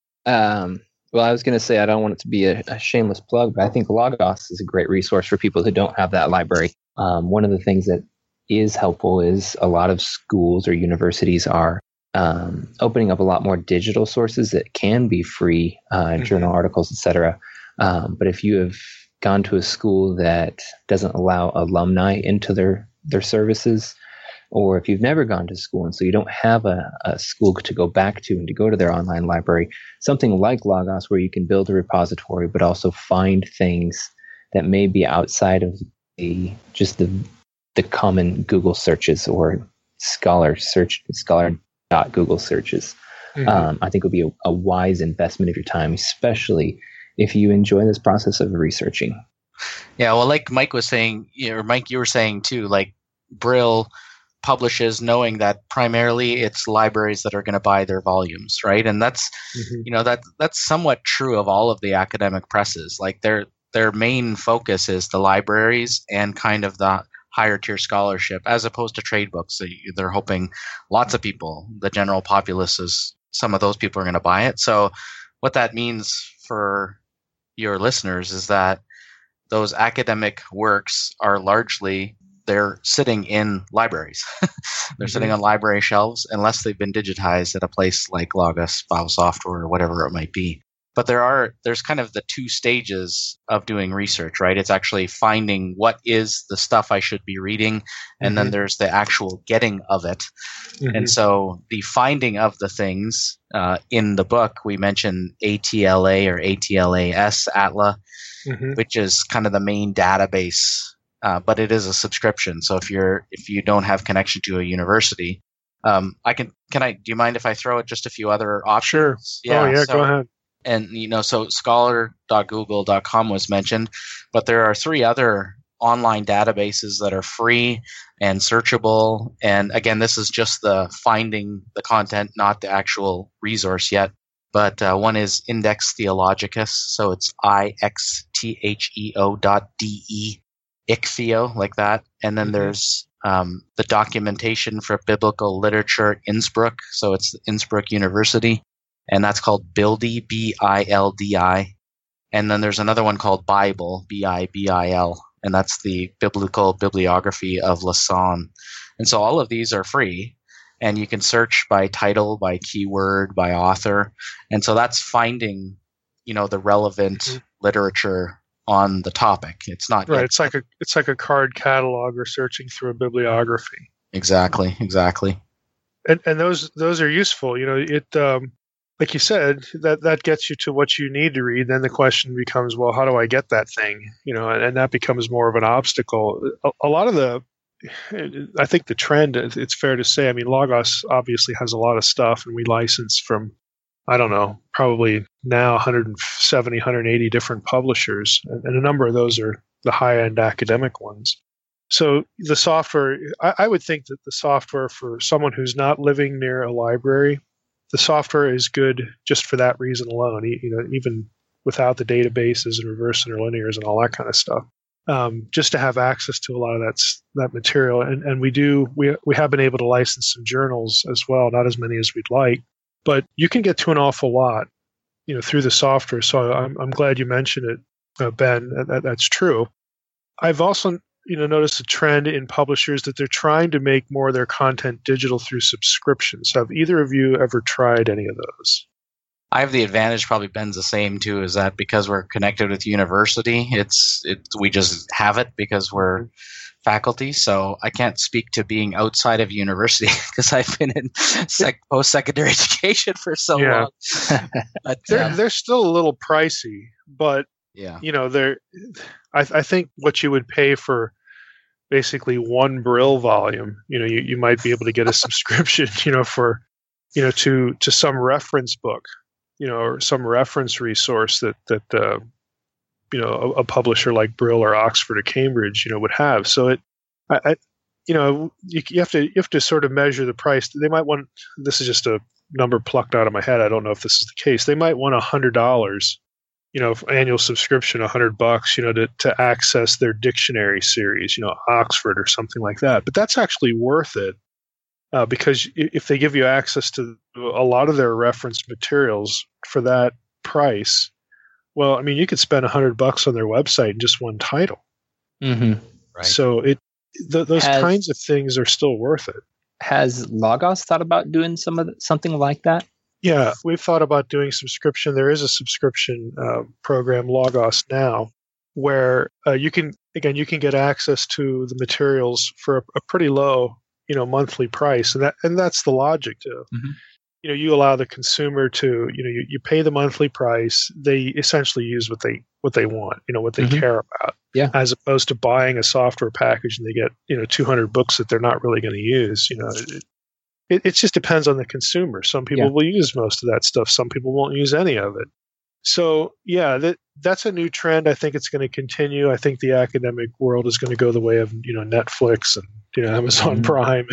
S5: Well, I was going to say I don't want it to be a shameless plug, but I think Logos is a great resource for people who don't have that library. One of the things that is helpful is a lot of schools or universities are opening up a lot more digital sources that can be free, journal articles, etc. But if you have gone to a school that doesn't allow alumni into their services, or if you've never gone to school and so you don't have a school to go back to and to go to their online library, something like Logos where you can build a repository but also find things that may be outside of the common Google searches or scholar.google searches. I think would be a wise investment of your time, especially if you enjoy this process of researching.
S4: Yeah, well, like Mike was saying, or Mike, you were saying too, like Brill publishes knowing that primarily it's libraries that are going to buy their volumes, right? And that's, that's somewhat true of all of the academic presses. Like their main focus is the libraries and kind of the higher tier scholarship, as opposed to trade books. So they're hoping lots of people, the general populace, some of those people are going to buy it. So what that means for your listeners is that those academic works are largely, they're sitting in libraries. They're sitting on library shelves unless they've been digitized at a place like Logos, Bible Software, or whatever it might be. But there's kind of the 2 stages of doing research, right? It's actually finding what is the stuff I should be reading, and then there's the actual getting of it. And so the finding of the things, in the book, we mentioned ATLA or ATLAS, ATLA, which is kind of the main database, but it is a subscription. So if you don't have connection to a university, do you mind if I throw out just a few other options?
S3: Sure. Yeah, go ahead.
S4: And, so scholar.google.com was mentioned, but there are 3 other online databases that are free and searchable. And again, this is just the finding the content, not the actual resource yet. But one is Index Theologicus, so it's IXTHEO.DE, ICTHEO, like that. And then there's the Documentation for Biblical Literature at Innsbruck, so it's Innsbruck University. And that's called BILDI, BILDI. And then there's another one called Bible, BIBIL, and that's the Biblical Bibliography of Lausanne. And so all of these are free, and you can search by title, by keyword, by author. And so that's finding, the relevant literature on the topic. It's not
S3: right. It's like a card catalog or searching through a bibliography.
S4: Exactly.
S3: And those are useful. Like you said, that gets you to what you need to read. Then the question becomes, well, how do I get that thing? And that becomes more of an obstacle. A lot of the I think the trend, it's fair to say, I mean, Logos obviously has a lot of stuff, and we license from, I don't know, probably now 170, 180 different publishers, and a number of those are the high-end academic ones. So the software, I would think that the software for someone who's not living near a library, the software is good just for that reason alone, even without the databases and reverse interlinears and all that kind of stuff. Just to have access to a lot of that material, and we have been able to license some journals as well, not as many as we'd like, but you can get to an awful lot, through the software. So I'm glad you mentioned it, Ben. That's true. I've also noticed a trend in publishers that they're trying to make more of their content digital through subscriptions. Have either of you ever tried any of those?
S4: I have the advantage, probably Ben's the same too, is that because we're connected with university, we just have it because we're faculty. So I can't speak to being outside of university because I've been in post-secondary education for so long. But,
S3: they're still a little pricey, but
S4: yeah,
S3: I think what you would pay for basically one Brill volume, you might be able to get a subscription, for to some reference book, or some reference resource that a publisher like Brill or Oxford or Cambridge, would have. So you have to sort of measure the price. They might want, this is just a number plucked out of my head, I don't know if this is the case. They might want $100, annual subscription, $100, to access their dictionary series, Oxford or something like that. But that's actually worth it. Because if they give you access to a lot of their reference materials for that price, well, I mean, you could spend $100 on their website in just one title.
S5: Mm-hmm.
S4: Right.
S3: So those kinds of things are still worth it.
S5: Has Logos thought about doing something like that?
S3: Yeah, we've thought about doing subscription. There is a subscription program, Logos Now, where you can get access to the materials for a pretty low monthly price, and that's the logic too.
S5: Mm-hmm.
S3: You allow the consumer to, you pay the monthly price. They essentially use what they want, what they
S5: Mm-hmm.
S3: care about, as opposed to buying a software package and they get 200 books that they're not really going to use. It just depends on the consumer. Some people will use most of that stuff. Some people won't use any of it. So that's a new trend. I think it's going to continue. I think the academic world is going to go the way of Netflix and Amazon Prime.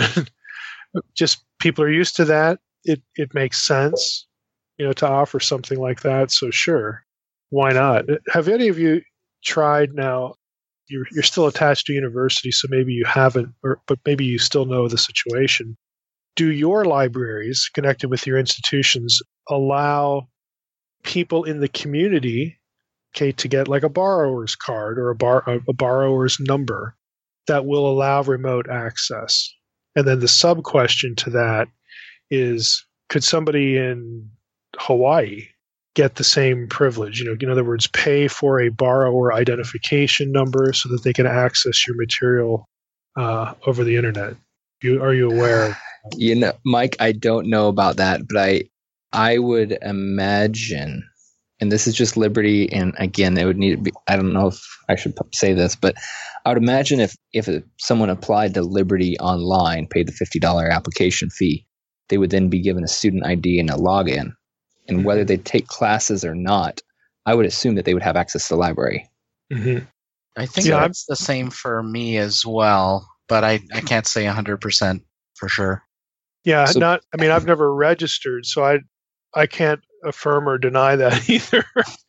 S3: Just people are used to that. It makes sense, to offer something like that. So sure, why not? Have any of you tried now? You're still attached to university, so maybe you haven't, but maybe you still know the situation. Do your libraries connected with your institutions allow people in the community, to get like a borrower's card or a borrower's number that will allow remote access? And then the sub question to that is, could somebody in Hawaii get the same privilege? In other words, pay for a borrower identification number so that they can access your material over the internet. Are you aware?
S5: Mike, I don't know about that, but I would imagine, and this is just Liberty, and again, it would need to be, I don't know if I should say this, but I would imagine if someone applied to Liberty online, paid the $50 application fee, they would then be given a student ID and a login. And whether they take classes or not, I would assume that they would have access to the librry.
S3: Mm-hmm.
S4: I think that's the same for me as well, but I can't say 100% for sure.
S3: Yeah, I've never registered, so I can't affirm or deny that either.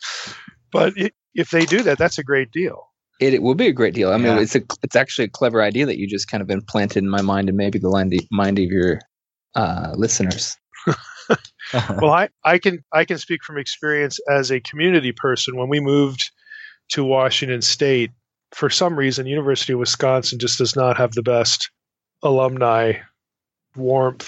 S3: But if they do that, that's a great deal.
S5: It will be a great deal. I mean, it's actually a clever idea that you just kind of implanted in my mind and maybe the mind of your listeners.
S3: Well, I can speak from experience as a community person. When we moved to Washington State, for some reason, University of Wisconsin just does not have the best alumni warmth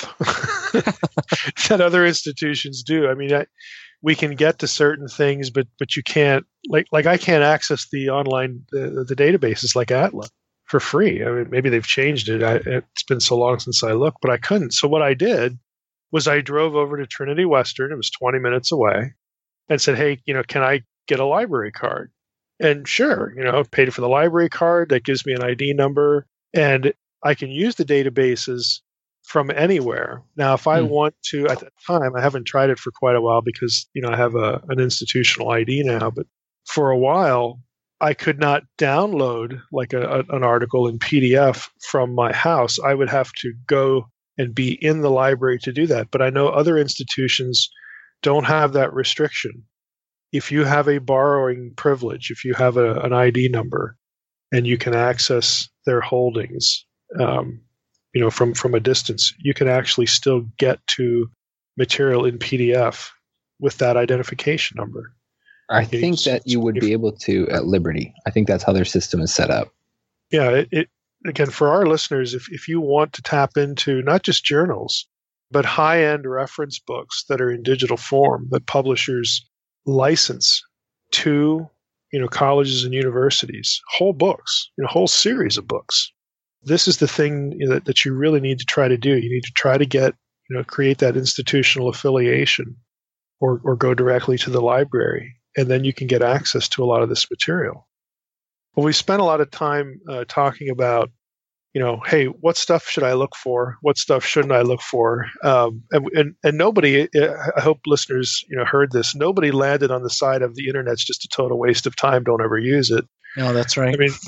S3: that other institutions do. I mean, we can get to certain things, but you can't, like I can't access the online the databases like Atlas for free. I mean, maybe they've changed it. It's been so long since I looked, but I couldn't. So what I did was I drove over to Trinity Western. It was 20 minutes away, and said, "Hey, can I get a library card?" And sure, paid for the library card. That gives me an ID number, and I can use the databases from anywhere. Now, if I want to, at the time, I haven't tried it for quite a while because, I have an institutional ID now, but for a while, I could not download like an article in PDF from my house. I would have to go and be in the library to do that. But I know other institutions don't have that restriction. If you have a borrowing privilege, if you have an ID number and you can access their holdings, from a distance, you can actually still get to material in PDF with that identification number.
S5: I think that you would be able to at Liberty. I think that's how their system is set up.
S3: Yeah, it again, for our listeners, if you want to tap into not just journals, but high-end reference books that are in digital form that publishers license to, colleges and universities, whole books, whole series of books. This is the thing that you really need to try to do. You need to try to get, create that institutional affiliation or go directly to the library, and then you can get access to a lot of this material. Well, we spent a lot of time talking about, hey, what stuff should I look for? What stuff shouldn't I look for? And nobody, I hope listeners, heard this. Nobody landed on the side of the internet's just a total waste of time. Don't ever use it.
S4: No, that's right.
S3: I mean,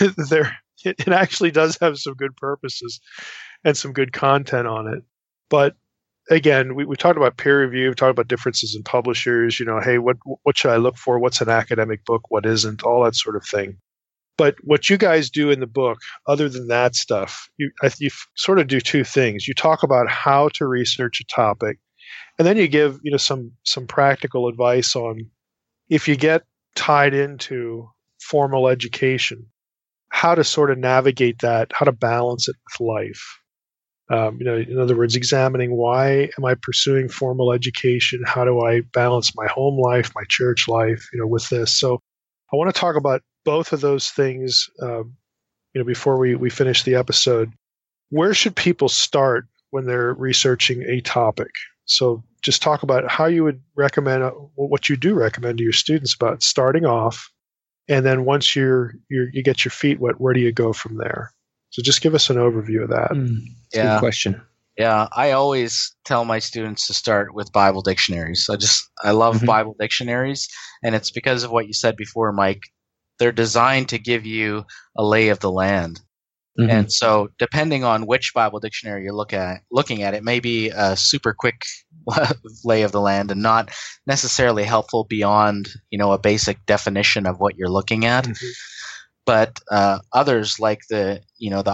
S3: it actually does have some good purposes and some good content on it. But again, we talked about peer review, we talked about differences in publishers, hey, what should I look for? What's an academic book? What isn't? All that sort of thing. But what you guys do in the book, other than that stuff, you sort of do two things. You talk about how to research a topic, and then you give some practical advice on if you get tied into formal education, how to sort of navigate that, how to balance it with life. In other words, examining why am I pursuing formal education? How do I balance my home life, my church life, with this? So I want to talk about both of those things, before we finish the episode. Where should people start when they're researching a topic? So just talk about how you would recommend, what you do recommend to your students about starting off, and then once you get your feet wet, where do you go from there? So just give us an overview of that.
S5: Good question.
S4: Yeah, I always tell my students to start with Bible dictionaries. I love Bible dictionaries, and it's because of what you said before, Mike. They're designed to give you a lay of the land. And so depending on which Bible dictionary you're looking at, it may be a super quick lay of the land and not necessarily helpful beyond, a basic definition of what you're looking at. But others like the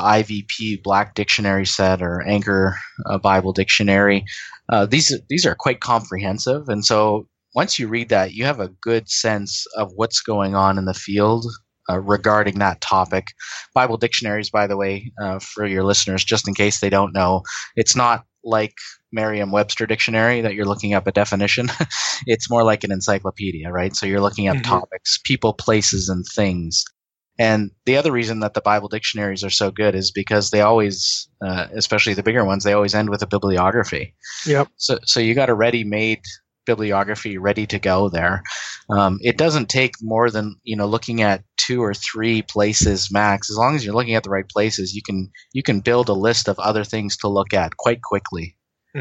S4: IVP Black Dictionary set or Anchor Bible Dictionary, these are quite comprehensive. And so once you read that, you have a good sense of what's going on in the field regarding that topic. Bible dictionaries, by the way, for your listeners, just in case they don't know, it's not like Merriam-Webster dictionary that you're looking up a definition. It's more like an encyclopedia, right? So you're looking up topics, people, places, and things. And the other reason that the Bible dictionaries are so good is because they always, especially the bigger ones, they always end with a bibliography.
S3: Yep.
S4: So you got a ready-made bibliography ready to go there. It doesn't take more than, looking at 2 or 3 places max. As long as you're looking at the right places, you can build a list of other things to look at quite quickly.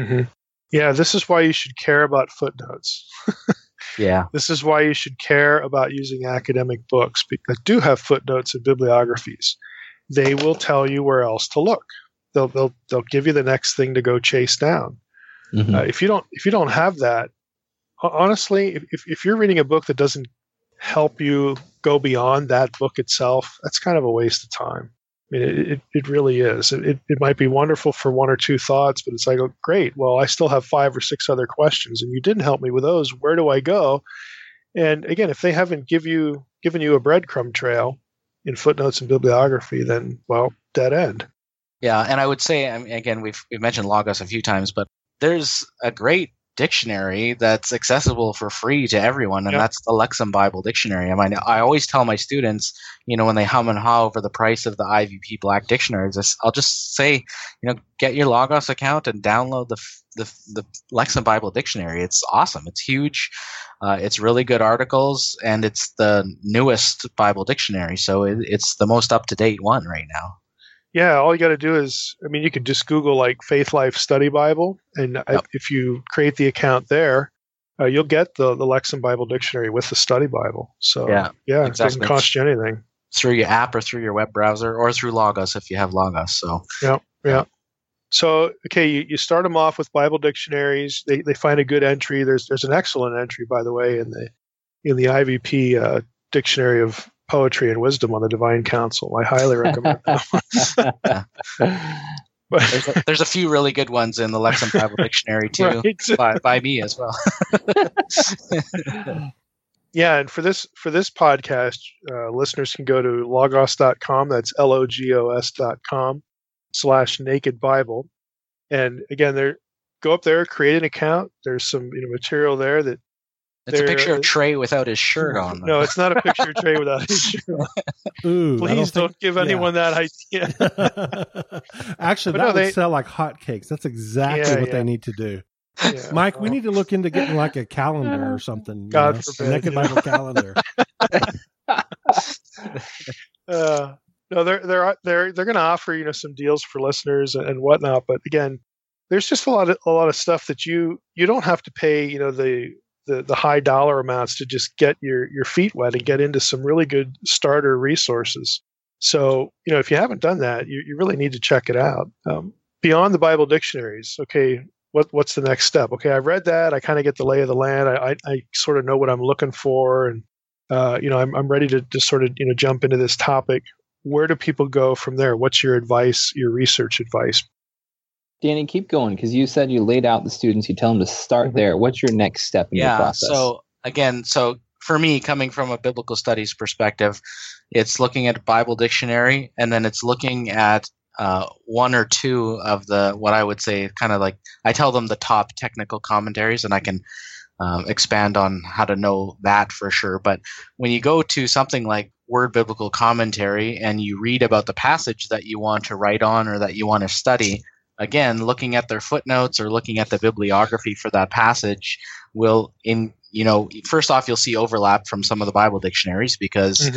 S3: Yeah, this is why you should care about footnotes.
S4: Yeah.
S3: This is why you should care about using academic books that do have footnotes and bibliographies. They will tell you where else to look. They'll give you the next thing to go chase down. If you don't have that, honestly, if you're reading a book that doesn't help you go beyond that book itself, that's kind of a waste of time. I mean, it really is. It might be wonderful for 1 or 2 thoughts, but it's like, oh, great. Well, I still have 5 or 6 other questions, and you didn't help me with those. Where do I go? And again, if they haven't given you a breadcrumb trail in footnotes and bibliography, then, well, dead end.
S4: Yeah, and I would say, again, we've mentioned Logos a few times, but there's a great dictionary that's accessible for free to everyone, and that's the Lexham Bible Dictionary. I mean, I always tell my students, when they hum and haw over the price of the IVP Black Dictionaries, I'll just say, get your Logos account and download the Lexham Bible Dictionary. It's awesome. It's huge. It's really good articles, and it's the newest Bible dictionary, so it's the most up-to-date one right now.
S3: Yeah, all you got to do is, I mean, you could just Google like Faith Life Study Bible, and if you create the account there, you'll get the Lexham Bible Dictionary with the Study Bible. So yeah,
S4: exactly.
S3: It doesn't cost you anything.
S4: Through your app or through your web browser or through Logos if you have Logos. So
S3: yeah. So okay, you start them off with Bible dictionaries. They find a good entry. There's an excellent entry, by the way, in the IVP Dictionary of Poetry and Wisdom on the Divine Council. I highly recommend that one.
S4: There's a few really good ones in the Lexham Bible Dictionary too, right. by me as well.
S3: Yeah, and for this podcast, listeners can go to logos.com. That's logos.com/Naked Bible, and again, go up there, create an account. There's some material there that.
S4: It's a picture of Trey without his shirt on.
S3: No, it's not a picture of Trey without his shirt on.
S2: Ooh,
S3: Please don't give anyone that idea.
S2: Actually, that would sell like hotcakes. That's exactly what they need to do. Yeah, Mike, we need to look into getting like a calendar or something.
S3: God forbid.
S2: A Naked Bible calendar.
S3: No, they're going to offer some deals for listeners and whatnot. But again, there's just a lot of stuff that you don't have to pay the high dollar amounts to just get your feet wet and get into some really good starter resources. So, if you haven't done that, you really need to check it out. Beyond the Bible dictionaries, okay, what's the next step? Okay, I've read that. I kind of get the lay of the land. I sort of know what I'm looking for, and I'm ready to just sort of jump into this topic. Where do people go from there? What's your advice, your research advice?
S5: Danny, keep going, because you said you laid out the students. You tell them to start there. What's your next step in the process?
S4: So for me, coming from a biblical studies perspective, it's looking at a Bible dictionary, and then it's looking at one or two of what I would say kind of like, I tell them the top technical commentaries, and I can expand on how to know that for sure. But when you go to something like Word Biblical Commentary and you read about the passage that you want to write on or that you want to study, again, looking at their footnotes or looking at the bibliography for that passage will, first off, you'll see overlap from some of the Bible dictionaries because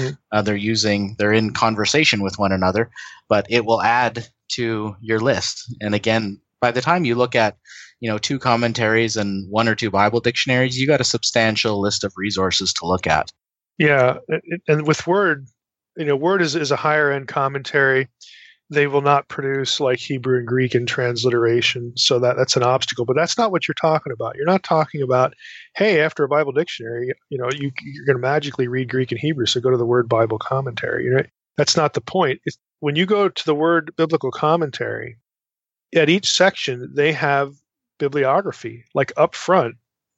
S4: they're in conversation with one another, but it will add to your list. And again, by the time you look at, two commentaries and one or two Bible dictionaries, you got a substantial list of resources to look at.
S3: Yeah. And with Word, Word is a higher end commentary. They will not produce like Hebrew and Greek in transliteration, so that's an obstacle. But that's not what you're talking about. You're not talking about, hey, after a Bible dictionary, you're going to magically read Greek and Hebrew, so go to the Word Bible Commentary. That's not the point. When you go to the Word Biblical Commentary, at each section they have bibliography, like up front.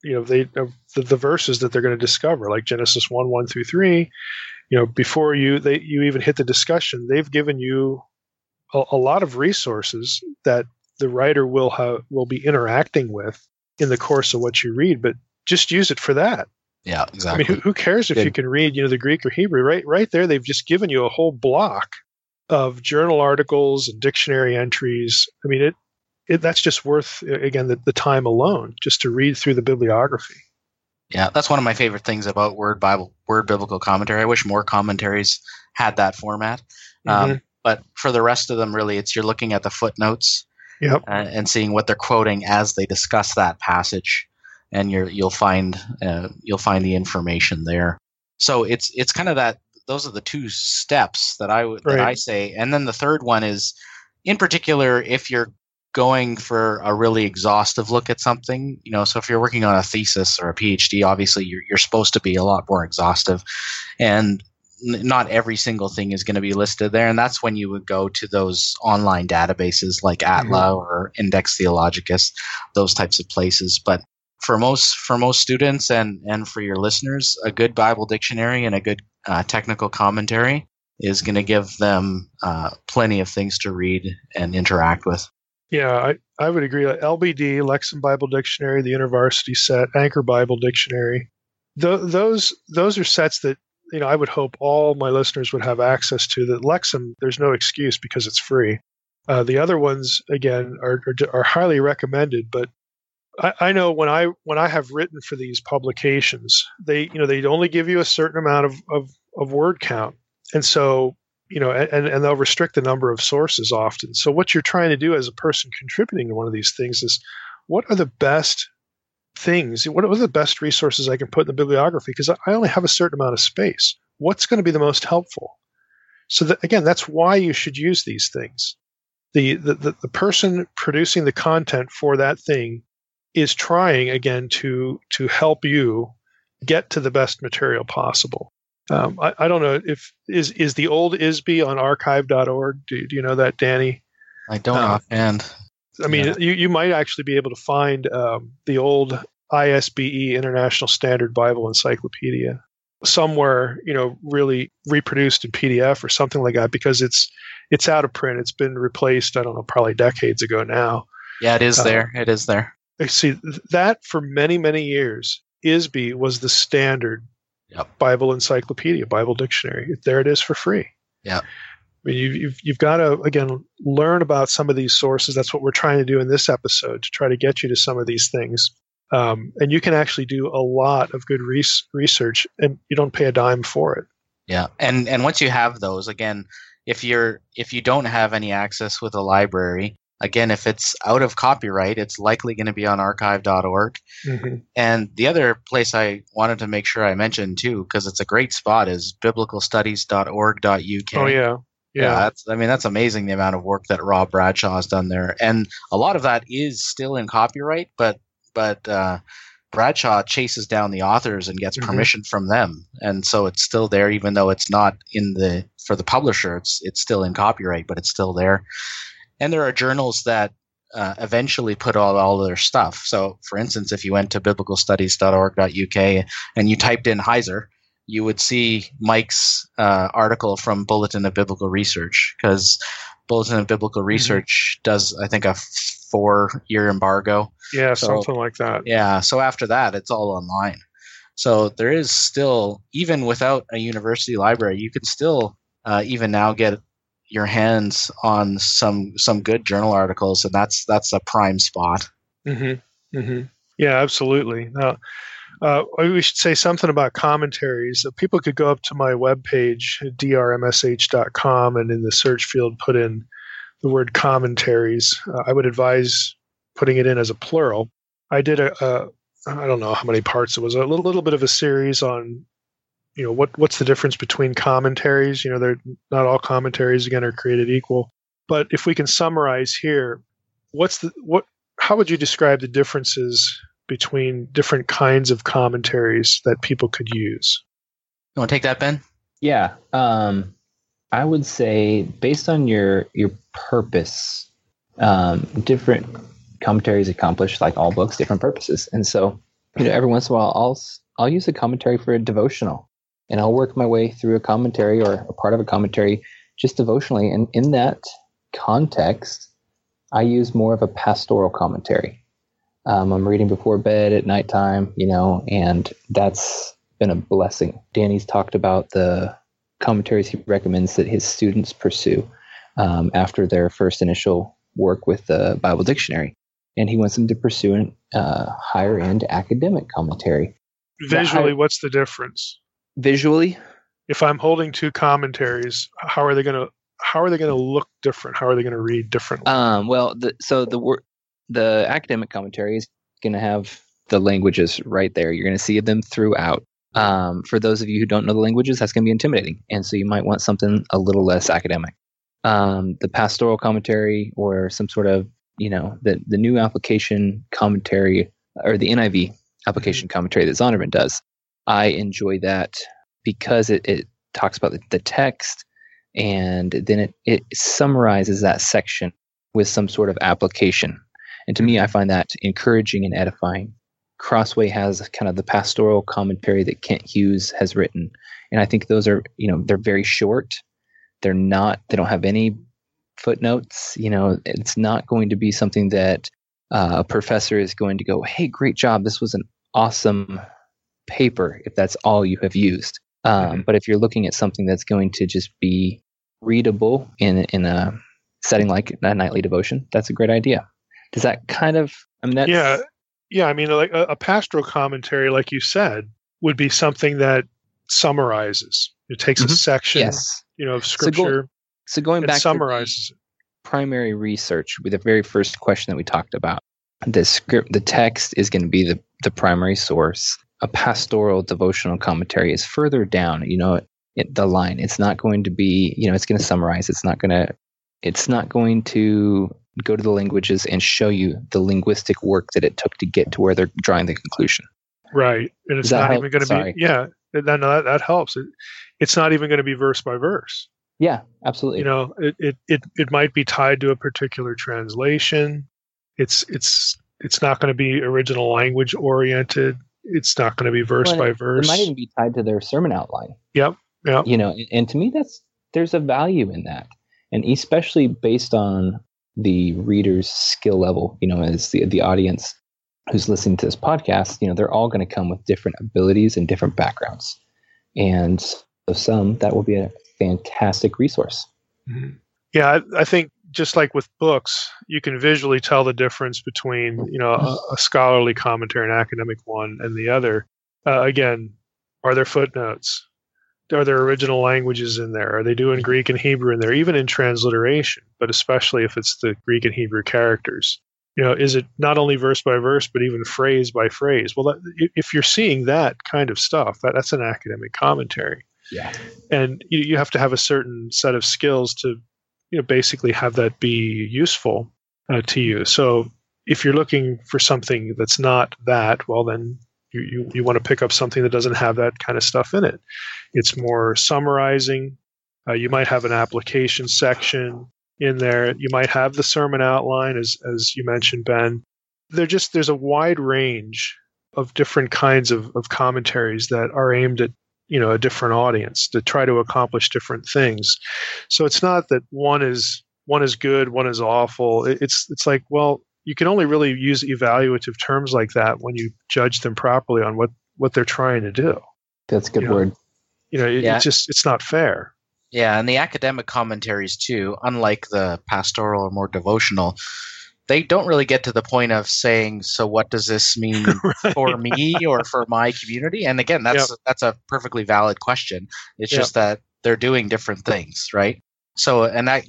S3: The verses that they're going to discover, like Genesis 1:1-3. Before you even hit the discussion, they've given you a lot of resources that the writer will be interacting with in the course of what you read, but just use it for that.
S4: Yeah, exactly.
S3: I mean, who cares if you can read, the Greek or Hebrew? Right there, they've just given you a whole block of journal articles and dictionary entries. I mean, that's just worth, again, the time alone just to read through the bibliography.
S4: Yeah, that's one of my favorite things about Word Biblical Commentary. I wish more commentaries had that format. But for the rest of them, really, you're looking at the footnotes and seeing what they're quoting as they discuss that passage, and you'll find the information there. So it's kind of that. Those are the two steps that I say, and then the third one is, in particular, if you're going for a really exhaustive look at something, so if you're working on a thesis or a PhD, obviously you're supposed to be a lot more exhaustive, and not every single thing is going to be listed there. And that's when you would go to those online databases like Atla or Index Theologicus, those types of places. But for most students and for your listeners, a good Bible dictionary and a good technical commentary is going to give them plenty of things to read and interact with.
S3: Yeah, I would agree. LBD, Lexham Bible Dictionary, the InterVarsity set, Anchor Bible Dictionary, those are sets that I would hope all my listeners would have access to. That Lexham, there's no excuse because it's free. The other ones, again, are highly recommended. But I know when I have written for these publications, they only give you a certain amount of word count, and so and they'll restrict the number of sources often. So what you're trying to do as a person contributing to one of these things is, what are the best things? What are the best resources I can put in the bibliography? Because I only have a certain amount of space. What's going to be the most helpful? So that, again, that's why you should use these things. The person producing the content for that thing is trying, again, to help you get to the best material possible. I don't know if is the old ISB on archive.org. Do you know that, Danny?
S4: I don't offhand.
S3: I mean, you might actually be able to find the old ISBE, International Standard Bible Encyclopedia, somewhere, really reproduced in PDF or something like that, because it's out of print. It's been replaced, I don't know, probably decades ago now.
S4: Yeah, it is there. It is there.
S3: See, that for many, many years, ISB was the standard Bible encyclopedia, Bible dictionary. There it is for free.
S4: Yeah.
S3: I mean, you've got to, again, learn about some of these sources. That's what we're trying to do in this episode, to try to get you to some of these things. And you can actually do a lot of good research, and you don't pay a dime for it.
S4: Yeah, and once you have those, again, if you don't have any access with a library, again, if it's out of copyright, it's likely going to be on archive.org. Mm-hmm. And the other place I wanted to make sure I mentioned too, because it's a great spot, is biblicalstudies.org.uk.
S3: Oh yeah.
S4: Yeah, that's amazing, the amount of work that Rob Bradshaw has done there, and a lot of that is still in copyright, but Bradshaw chases down the authors and gets permission from them, and so it's still there, even though it's not for the publisher. It's still in copyright, but it's still there. And there are journals that eventually put all their stuff. So, for instance, if you went to biblicalstudies.org.uk and you typed in Heiser, you would see Mike's article from Bulletin of Biblical Research, because Bulletin of Biblical Research does, I think, a 4-year embargo.
S3: Yeah, something like that.
S4: Yeah, so after that, it's all online. So there is still, even without a university library, you can still even now get your hands on some good journal articles, and that's a prime spot.
S3: Mm-hmm. Mm-hmm. Yeah, absolutely. Now, we should say something about commentaries. People could go up to my webpage, drmsh.com, and in the search field put in the word commentaries. I would advise putting it in as a plural. I did I don't know how many parts it was, a little bit of a series on, what's the difference between commentaries. They're not all commentaries, again, are created equal. But if we can summarize here, how would you describe the differences between different kinds of commentaries that people could use?
S4: You want to take that, Ben?
S5: Yeah. I would say, based on your purpose, different commentaries accomplish, like all books, different purposes. And so, every once in a while, I'll use a commentary for a devotional, and I'll work my way through a commentary or a part of a commentary just devotionally. And in that context, I use more of a pastoral commentary. I'm reading before bed at nighttime, and that's been a blessing. Danny's talked about the commentaries he recommends that his students pursue after their first initial work with the Bible dictionary. And he wants them to pursue a higher-end academic commentary.
S3: Visually, what's the difference?
S5: Visually?
S3: If I'm holding two commentaries, how are they going to look different? How are they going to read differently?
S5: The academic commentary is going to have the languages right there. You're going to see them throughout. For those of you who don't know the languages, that's going to be intimidating. And so you might want something a little less academic. The pastoral commentary, or some sort of, the new application commentary, or the NIV application commentary that Zondervan does. I enjoy that because it talks about the text, and then it summarizes that section with some sort of application. And to me, I find that encouraging and edifying. Crossway has kind of the pastoral commentary that Kent Hughes has written. And I think those are, they're very short. They don't have any footnotes. It's not going to be something that a professor is going to go, "Hey, great job. This was an awesome paper," if that's all you have used. But if you're looking at something that's going to just be readable in a setting like a nightly devotion, that's a great idea. Does that kind of, that's...
S3: Yeah. I mean, like a pastoral commentary, like you said, would be something that summarizes. It takes a section,
S5: Yes.
S3: of scripture
S5: So going
S3: and
S5: back
S3: summarizes
S5: to the primary research, with the very first question that we talked about, the text is going to be the primary source. A pastoral devotional commentary is further down, the line. It's not going to be, it's going to summarize. It's not going to go to the languages and show you the linguistic work that it took to get to where they're drawing the conclusion.
S3: Right. And it's not even going to be, that helps. It's not even going to be verse by verse.
S5: Yeah, absolutely.
S3: It might be tied to a particular translation. It's not going to be original language oriented. It's not going to be verse by verse.
S5: It might even be tied to their sermon outline.
S3: Yep.
S5: And to me, there's a value in that, and especially based on the reader's skill level. As the audience who's listening to this podcast, they're all going to come with different abilities and different backgrounds, and for some that will be a fantastic resource.
S3: Mm-hmm. Yeah, I think just like with books, you can visually tell the difference between a scholarly commentary, an academic one, and the other. Again, are there footnotes? Are there original languages in there? Are they doing Greek and Hebrew in there, even in transliteration, but especially if it's the Greek and Hebrew characters? Is it not only verse by verse, but even phrase by phrase? Well, if you're seeing that kind of stuff, that's an academic commentary.
S5: Yeah.
S3: And you have to have a certain set of skills to basically have that be useful to you. So if you're looking for something that's not that, well, then you want to pick up something that doesn't have that kind of stuff in it. It's more summarizing. You might have an application section in there. You might have the sermon outline, as you mentioned, Ben. There's a wide range of different kinds of commentaries that are aimed at a different audience to try to accomplish different things. So it's not that one is good, one is awful. It's like, well, you can only really use evaluative terms like that when you judge them properly on what they're trying to do.
S5: That's a good word.
S3: It's not fair.
S4: Yeah, and the academic commentaries too, unlike the pastoral or more devotional, they don't really get to the point of saying, so what does this mean for me or for my community? And again, that's a perfectly valid question. It's just that they're doing different things, right? So, and that,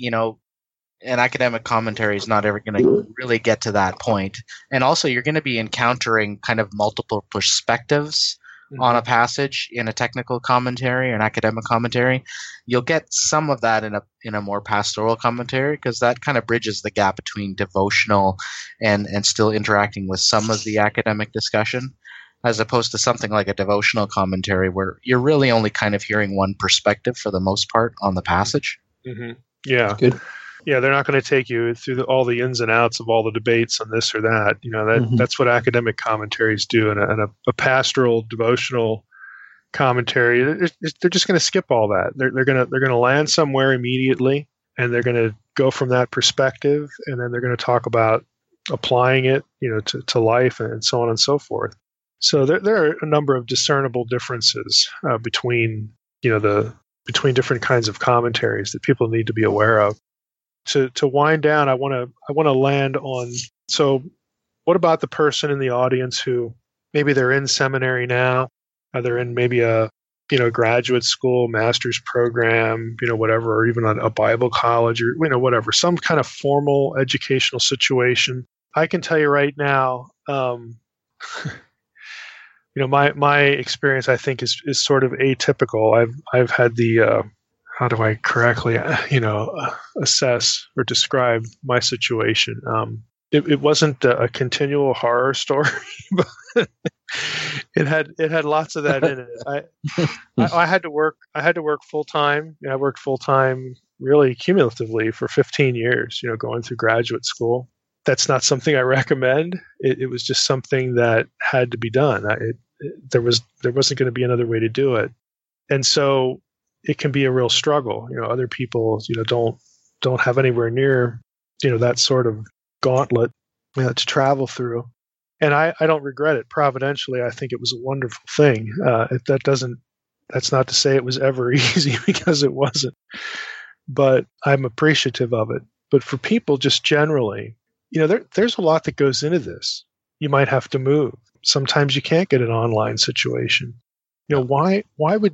S4: an academic commentary is not ever going to really get to that point. And also, you're going to be encountering kind of multiple perspectives on a passage in a technical commentary or an academic commentary. You'll get some of that in a more pastoral commentary, because that kind of bridges the gap between devotional and still interacting with some of the academic discussion, as opposed to something like a devotional commentary where you're really only kind of hearing one perspective for the most part on the passage.
S3: Mm-hmm. Yeah.
S5: That's good.
S3: Yeah, they're not going to take you through all the ins and outs of all the debates on this or that. That's what academic commentaries do. And a pastoral devotional commentary, they're just going to skip all that. They're going to land somewhere immediately, and they're going to go from that perspective, and then they're going to talk about applying it, to life and so on and so forth. So there are a number of discernible differences between different kinds of commentaries that people need to be aware of. To wind down, I want to land on, so what about the person in the audience who maybe they're in seminary now, they're in maybe a graduate school, master's program, whatever, or even a Bible college, or whatever, some kind of formal educational situation. I can tell you right now, my experience, I think, is sort of atypical. I've had the how do I correctly, assess or describe my situation? It wasn't a continual horror story, but it had lots of that in it. I had to work full time. I worked full time, really cumulatively, for 15 years. Going through graduate school. That's not something I recommend. It was just something that had to be done. There wasn't going to be another way to do it, and so it can be a real struggle. Other people, don't have anywhere near, that sort of gauntlet to travel through. And I don't regret it. Providentially, I think it was a wonderful thing. That's not to say it was ever easy, because it wasn't, but I'm appreciative of it. But for people just generally, there's a lot that goes into this. You might have to move. Sometimes you can't get an online situation. Why would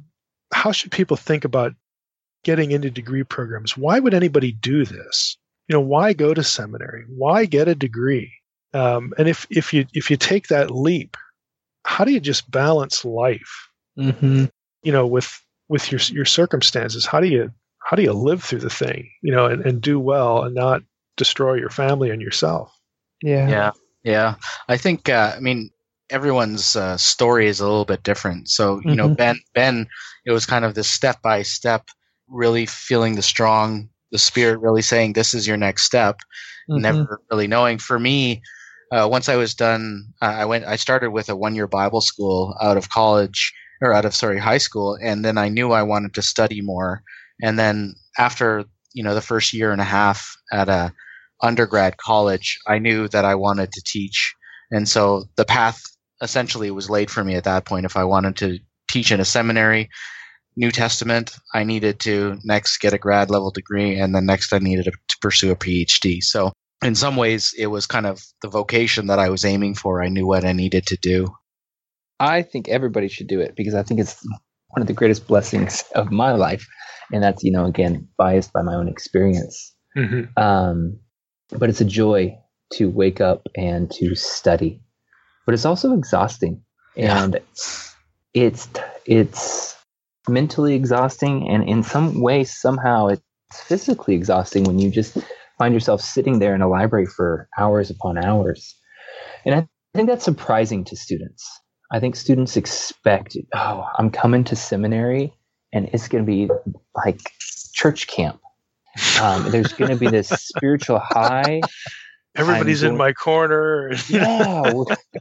S3: how should people think about getting into degree programs? Why would anybody do this? Why go to seminary? Why get a degree? And if you take that leap, how do you just balance life?
S5: Mm-hmm.
S3: With your circumstances. How do you live through the thing? And do well and not destroy your family and yourself.
S5: Yeah.
S4: Yeah. I think everyone's story is a little bit different. So Ben, it was kind of this step by step, really feeling the Spirit really saying, this is your next step, never really knowing. For me, once I was done, I started with a 1-year Bible school out of high school. And then I knew I wanted to study more. And then after, the first year and a half at a undergrad college, I knew that I wanted to teach. And so the path essentially was laid for me at that point. If I wanted to teach in a seminary, New Testament, I needed to next get a grad level degree, and then next I needed to pursue a PhD. So in some ways, it was kind of the vocation that I was aiming for. I knew what I needed to do.
S5: I think everybody should do it because I think it's one of the greatest blessings of my life. And that's, again, biased by my own experience. Mm-hmm. But it's a joy to wake up and to study. But it's also exhausting. And it's mentally exhausting. And in some way, somehow, it's physically exhausting when you just find yourself sitting there in a library for hours upon hours. And I think that's surprising to students. I think students expect, I'm coming to seminary and it's going to be like church camp. There's going to be this spiritual high.
S3: Everybody's in my corner.
S5: Yeah.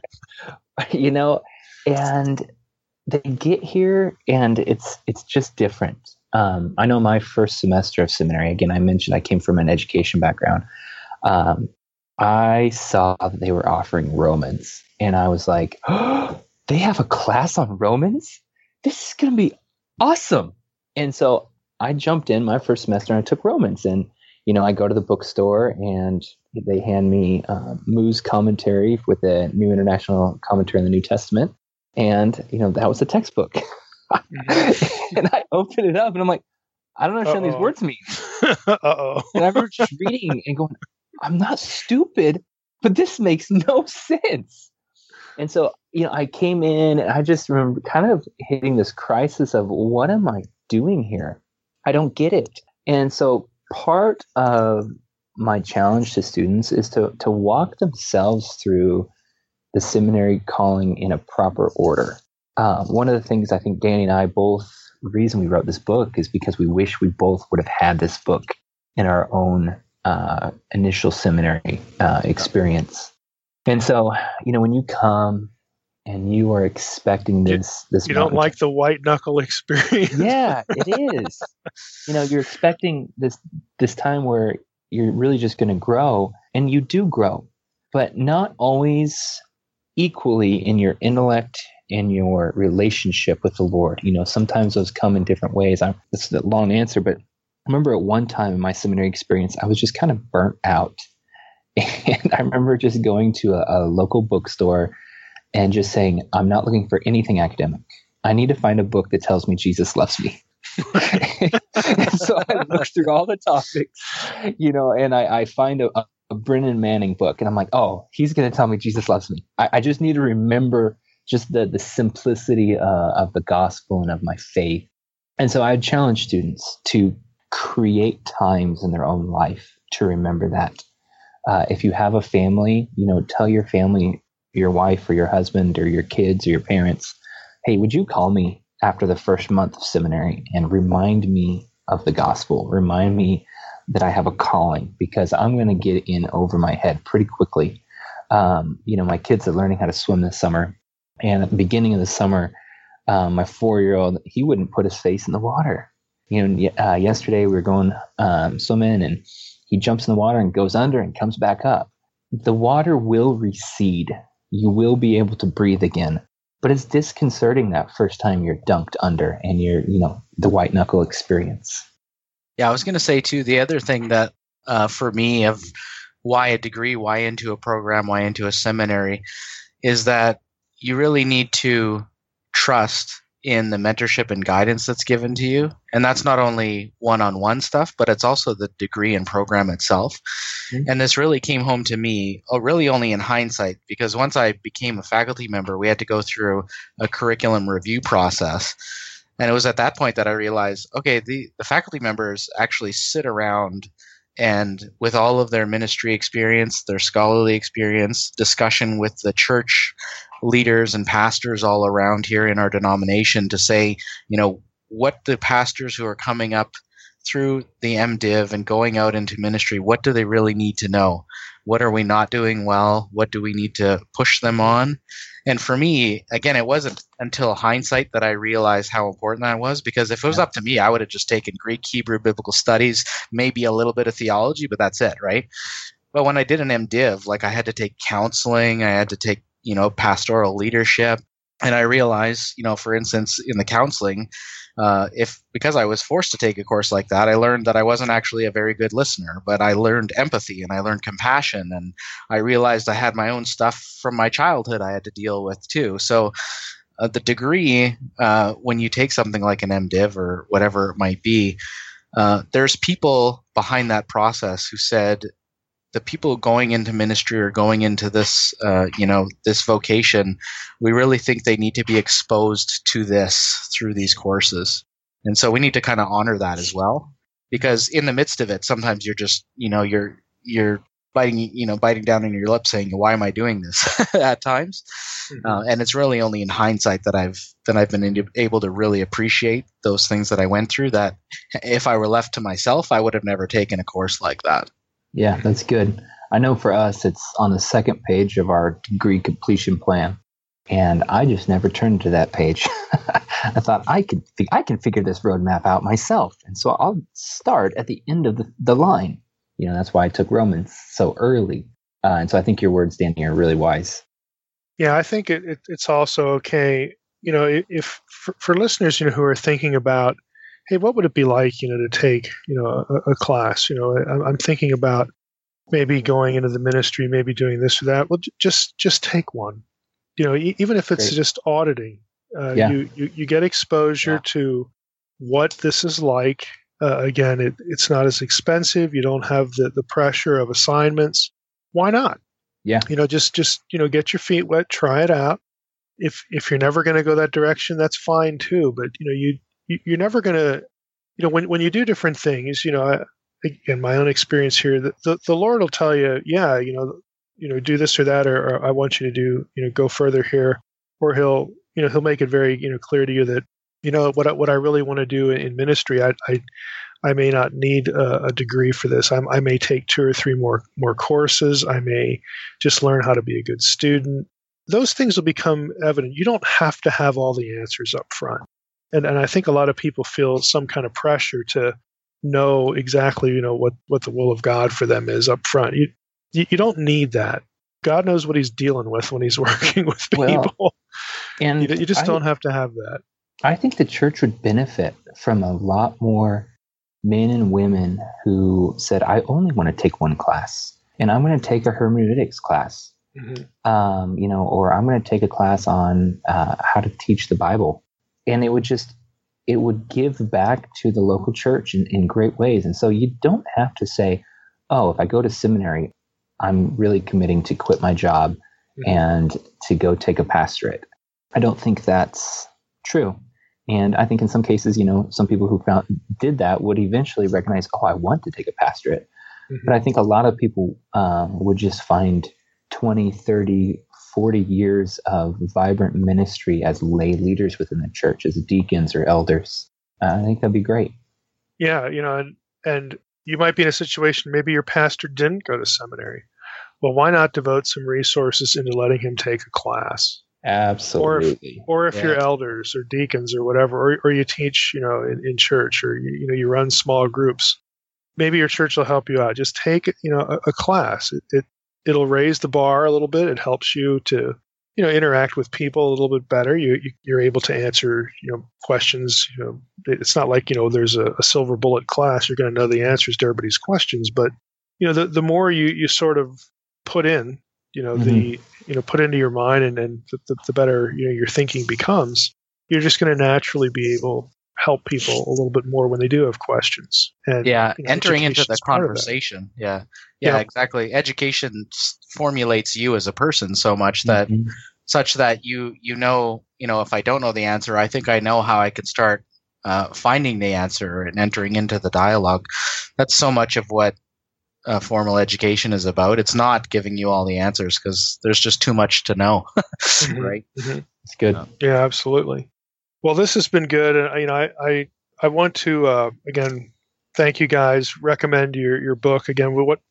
S5: And they get here and it's just different. I know my first semester of seminary, again, I mentioned I came from an education background. I saw that they were offering Romans and I was like, oh, they have a class on Romans? This is going to be awesome. And so I jumped in my first semester and I took Romans. And, I go to the bookstore and they hand me Moo's commentary with a New International Commentary on the New Testament. And, that was the textbook. And I opened it up and I'm like, I don't understand these words mean.
S3: Uh-oh.
S5: And I remember just reading and going, I'm not stupid, but this makes no sense. And so, I came in and I just remember kind of hitting this crisis of what am I doing here? I don't get it. And so part of my challenge to students is to walk themselves through the seminary calling in a proper order. One of the things I think Danny and I both, the reason we wrote this book is because we wish we both would have had this book in our own initial seminary experience. And so, when you come and you are expecting this
S3: you don't like the white knuckle experience.
S5: Yeah, it is. You're expecting this time where you're really just going to grow, and you do grow, but not always equally in your intellect and your relationship with the Lord. Sometimes those come in different ways. This is a long answer, but I remember at one time in my seminary experience, I was just kind of burnt out. And I remember just going to a local bookstore and just saying, I'm not looking for anything academic. I need to find a book that tells me Jesus loves me. And so I looked through all the topics, and I find a Brennan Manning book, and I'm like, oh, he's going to tell me Jesus loves me. I just need to remember just the simplicity of the gospel and of my faith. And so I would challenge students to create times in their own life to remember that. If you have a family, tell your family, your wife or your husband or your kids or your parents, hey, would you call me after the first month of seminary and remind me of the gospel? Remind me that I have a calling, because I'm going to get in over my head pretty quickly. My kids are learning how to swim this summer. And at the beginning of the summer, my 4-year-old, he wouldn't put his face in the water. Yesterday we were going swimming and he jumps in the water and goes under and comes back up. The water will recede. You will be able to breathe again. But it's disconcerting that first time you're dunked under and you're, the white knuckle experience.
S4: Yeah, I was going to say, too, the other thing that for me of why a degree, why into a program, why into a seminary, is that you really need to trust in the mentorship and guidance that's given to you. And that's not only one-on-one stuff, but it's also the degree and program itself. Mm-hmm. And this really came home to me, really only in hindsight, because once I became a faculty member, we had to go through a curriculum review process. And it was at that point that I realized, okay, the faculty members actually sit around and with all of their ministry experience, their scholarly experience, discussion with the church leaders and pastors all around here in our denomination to say, what the pastors who are coming up through the MDiv and going out into ministry, what do they really need to know? What are we not doing well? What do we need to push them on? And for me, again, it wasn't until hindsight that I realized how important that was, because if it was up to me, I would have just taken Greek, Hebrew, biblical studies, maybe a little bit of theology, but that's it, right? But when I did an MDiv, I had to take counseling, I had to take, pastoral leadership. And I realized, for instance, in the counseling, because I was forced to take a course like that, I learned that I wasn't actually a very good listener, but I learned empathy and I learned compassion, and I realized I had my own stuff from my childhood I had to deal with too. So the degree, when you take something like an MDiv or whatever it might be, there's people behind that process who said, the people going into ministry or going into this, this vocation, we really think they need to be exposed to this through these courses. And so we need to kind of honor that as well, because in the midst of it, sometimes you're just, you're biting down on your lip saying, why am I doing this at times? Mm-hmm. And it's really only in hindsight that I've been able to really appreciate those things that I went through, that if I were left to myself, I would have never taken a course like that.
S5: Yeah, that's good. I know for us, it's on the second page of our degree completion plan, and I just never turned to that page. I thought I can figure this roadmap out myself, and so I'll start at the end of the line. That's why I took Romans so early, and so I think your words, Danny, are really wise.
S3: Yeah, I think it's also okay. If for listeners, who are thinking about, hey, what would it be like, to take, a class? I'm thinking about maybe going into the ministry, maybe doing this or that. Well, just take one. Even if it's just auditing, you get exposure to what this is like. Again, it's not as expensive. You don't have the pressure of assignments. Why not?
S5: Yeah.
S3: Just get your feet wet, try it out. If you're never going to go that direction, that's fine too. But you're never going to, when you do different things, again, my own experience here, the Lord will tell you, do this or that, or I want you to do, go further here, or he'll make it very, clear to you that, what I really want to do in ministry, I may not need a degree for this. I may take 2 or 3 more courses. I may just learn how to be a good student. Those things will become evident. You don't have to have all the answers up front. And I think a lot of people feel some kind of pressure to know exactly, what the will of God for them is up front. You don't need that. God knows what he's dealing with when he's working with people. And you just don't have to have that.
S5: I think the church would benefit from a lot more men and women who said, I only want to take one class, and I'm going to take a hermeneutics class, or I'm going to take a class on how to teach the Bible. And it would give back to the local church in great ways. And so you don't have to say, oh, if I go to seminary, I'm really committing to quit my job and to go take a pastorate. I don't think that's true. And I think in some cases, some people who did that would eventually recognize, oh, I want to take a pastorate. Mm-hmm. But I think a lot of people would just find 20, 30, 40 years of vibrant ministry as lay leaders within the church, as deacons or elders. I think that'd be great.
S3: Yeah, and you might be in a situation, maybe your pastor didn't go to seminary. Well, why not devote some resources into letting him take a class?
S5: Absolutely.
S3: Or if you're elders or deacons or whatever, or you teach, in church, or you run small groups, maybe your church will help you out. Just take, a class. It'll raise the bar a little bit. It helps you to, interact with people a little bit better. You're able to answer, questions. It's not like, there's a silver bullet class. You're going to know the answers to everybody's questions. But, the more you sort of put in, put into your mind, and the better, your thinking becomes. you're just going to naturally be able to help people a little bit more when they do have questions. And
S4: entering into the conversation. Yeah, exactly. Education formulates you as a person so much that such that you know, if I don't know the answer, I think I know how I can start finding the answer and entering into the dialogue. That's so much of what formal education is about. It's not giving you all the answers because there's just too much to know, right?
S5: It's good.
S3: Yeah, absolutely. Well, this has been good, and I want to again thank you guys. Recommend your book again. What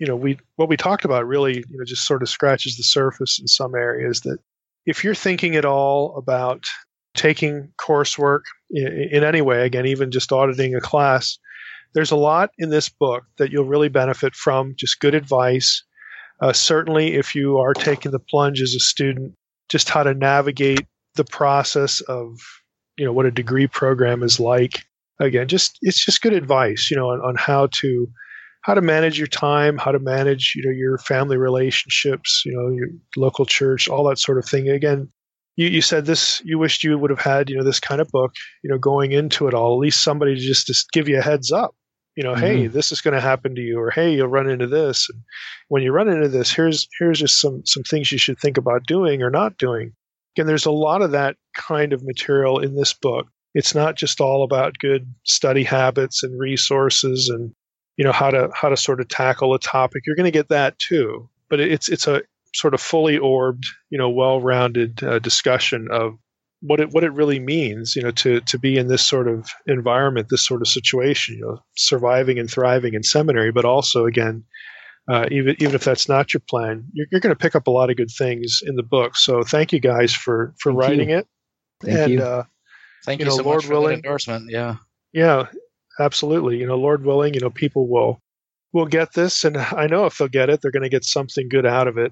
S3: we talked about really just sort of scratches the surface in some areas. That if you're thinking at all about taking coursework in any way, again, even just auditing a class, there's a lot in this book that you'll really benefit from. Just good advice. Certainly, if you are taking the plunge as a student, just how to navigate the process of what a degree program is like. Again, it's just good advice, on how to manage your time, how to manage your family relationships, your local church, all that sort of thing. Again, you said this. You wished you would have had this kind of book, going into it all. At least somebody just give you a heads up. Hey, this is going to happen to you, or hey, you'll run into this. And when you run into this, here's just some things you should think about doing or not doing. Again, there's a lot of that kind of material in this book. It's not just all about good study habits and resources and how to sort of tackle a topic. You're going to get that too, but it's a sort of fully orbed, well-rounded discussion of what it really means, to be in this sort of environment, this sort of situation, surviving and thriving in seminary, but also again, even if that's not your plan, you're going to pick up a lot of good things in the book. So thank you guys for writing it.
S5: Thank you.
S4: Thank you so
S3: Lord
S4: much for
S3: willing,
S4: that endorsement. Yeah.
S3: Yeah, absolutely. Lord willing, people will get this, and I know if they'll get it, they're going to get something good out of it.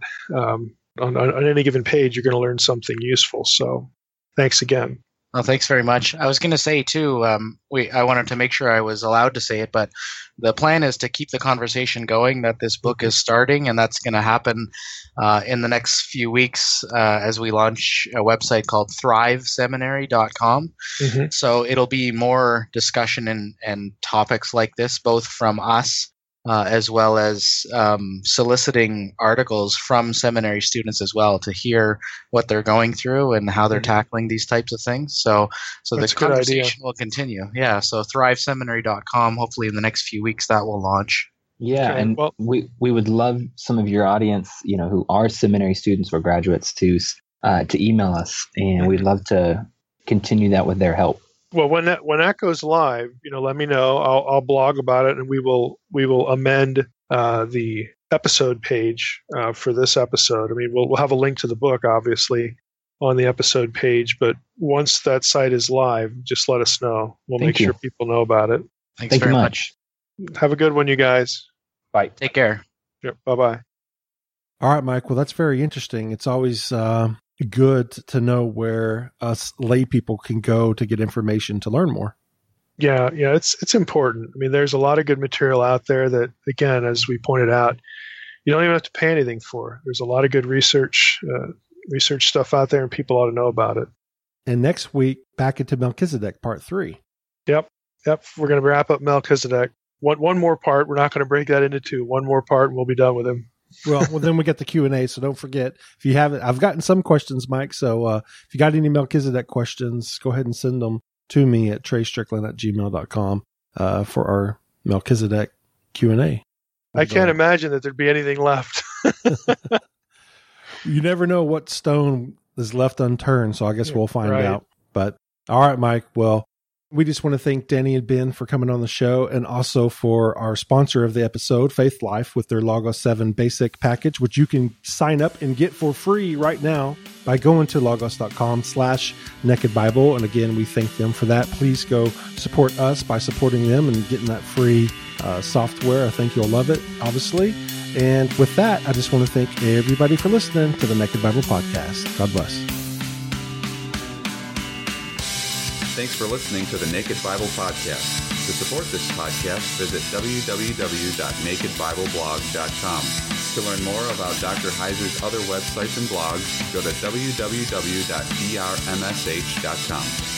S3: On any given page, you're going to learn something useful. So thanks again.
S4: Well, thanks very much. I was going to say, too, I wanted to make sure I was allowed to say it, but the plan is to keep the conversation going, that this book is starting, and that's going to happen in the next few weeks as we launch a website called thriveseminary.com. So it'll be more discussion and topics like this, both from us as well as soliciting articles from seminary students as well to hear what they're going through and how they're tackling these types of things. So the conversation will continue. Yeah. So thriveseminary.com. Hopefully in the next few weeks that will launch.
S5: Yeah. Okay, and we would love some of your audience, who are seminary students or graduates to email us, and we'd love to continue that with their help.
S3: Well, when that goes live, let me know. I'll blog about it, and we will amend the episode page for this episode. I mean, we'll have a link to the book, obviously, on the episode page. But once that site is live, just let us know. We'll make sure people know about it.
S4: Thanks very much.
S3: Have a good one, you guys.
S5: Bye.
S4: Take care.
S3: Yep. Bye-bye.
S2: All right, Mike. Well, that's very interesting. It's always good to know where us lay people can go to get information to learn more.
S3: Yeah, it's important. I mean, there's a lot of good material out there that, again, as we pointed out, you don't even have to pay anything for. There's a lot of good research stuff out there, and people ought to know about it.
S2: And next week, back into Melchizedek, part 3.
S3: Yep. We're going to wrap up Melchizedek. One more part. We're not going to break that into 2. One more part, and we'll be done with him.
S2: Well, then we get the Q&A, so don't forget. If you haven't, I've gotten some questions, Mike, so if you got any Melchizedek questions, go ahead and send them to me at treystrickland@gmail.com for our Melchizedek Q&A.
S3: I can't imagine that there'd be anything left.
S2: You never know what stone is left unturned, so I guess we'll find out. But all right, Mike, well, we just want to thank Danny and Ben for coming on the show, and also for our sponsor of the episode, Faith Life, with their Logos 7 basic package, which you can sign up and get for free right now by going to logos.com/nakedbible. And again, we thank them for that. Please go support us by supporting them and getting that free software. I think you'll love it, obviously. And with that, I just want to thank everybody for listening to the Naked Bible Podcast. God bless.
S6: Thanks for listening to the Naked Bible Podcast. To support this podcast, visit www.nakedbibleblog.com. To learn more about Dr. Heiser's other websites and blogs, go to www.drmsh.com.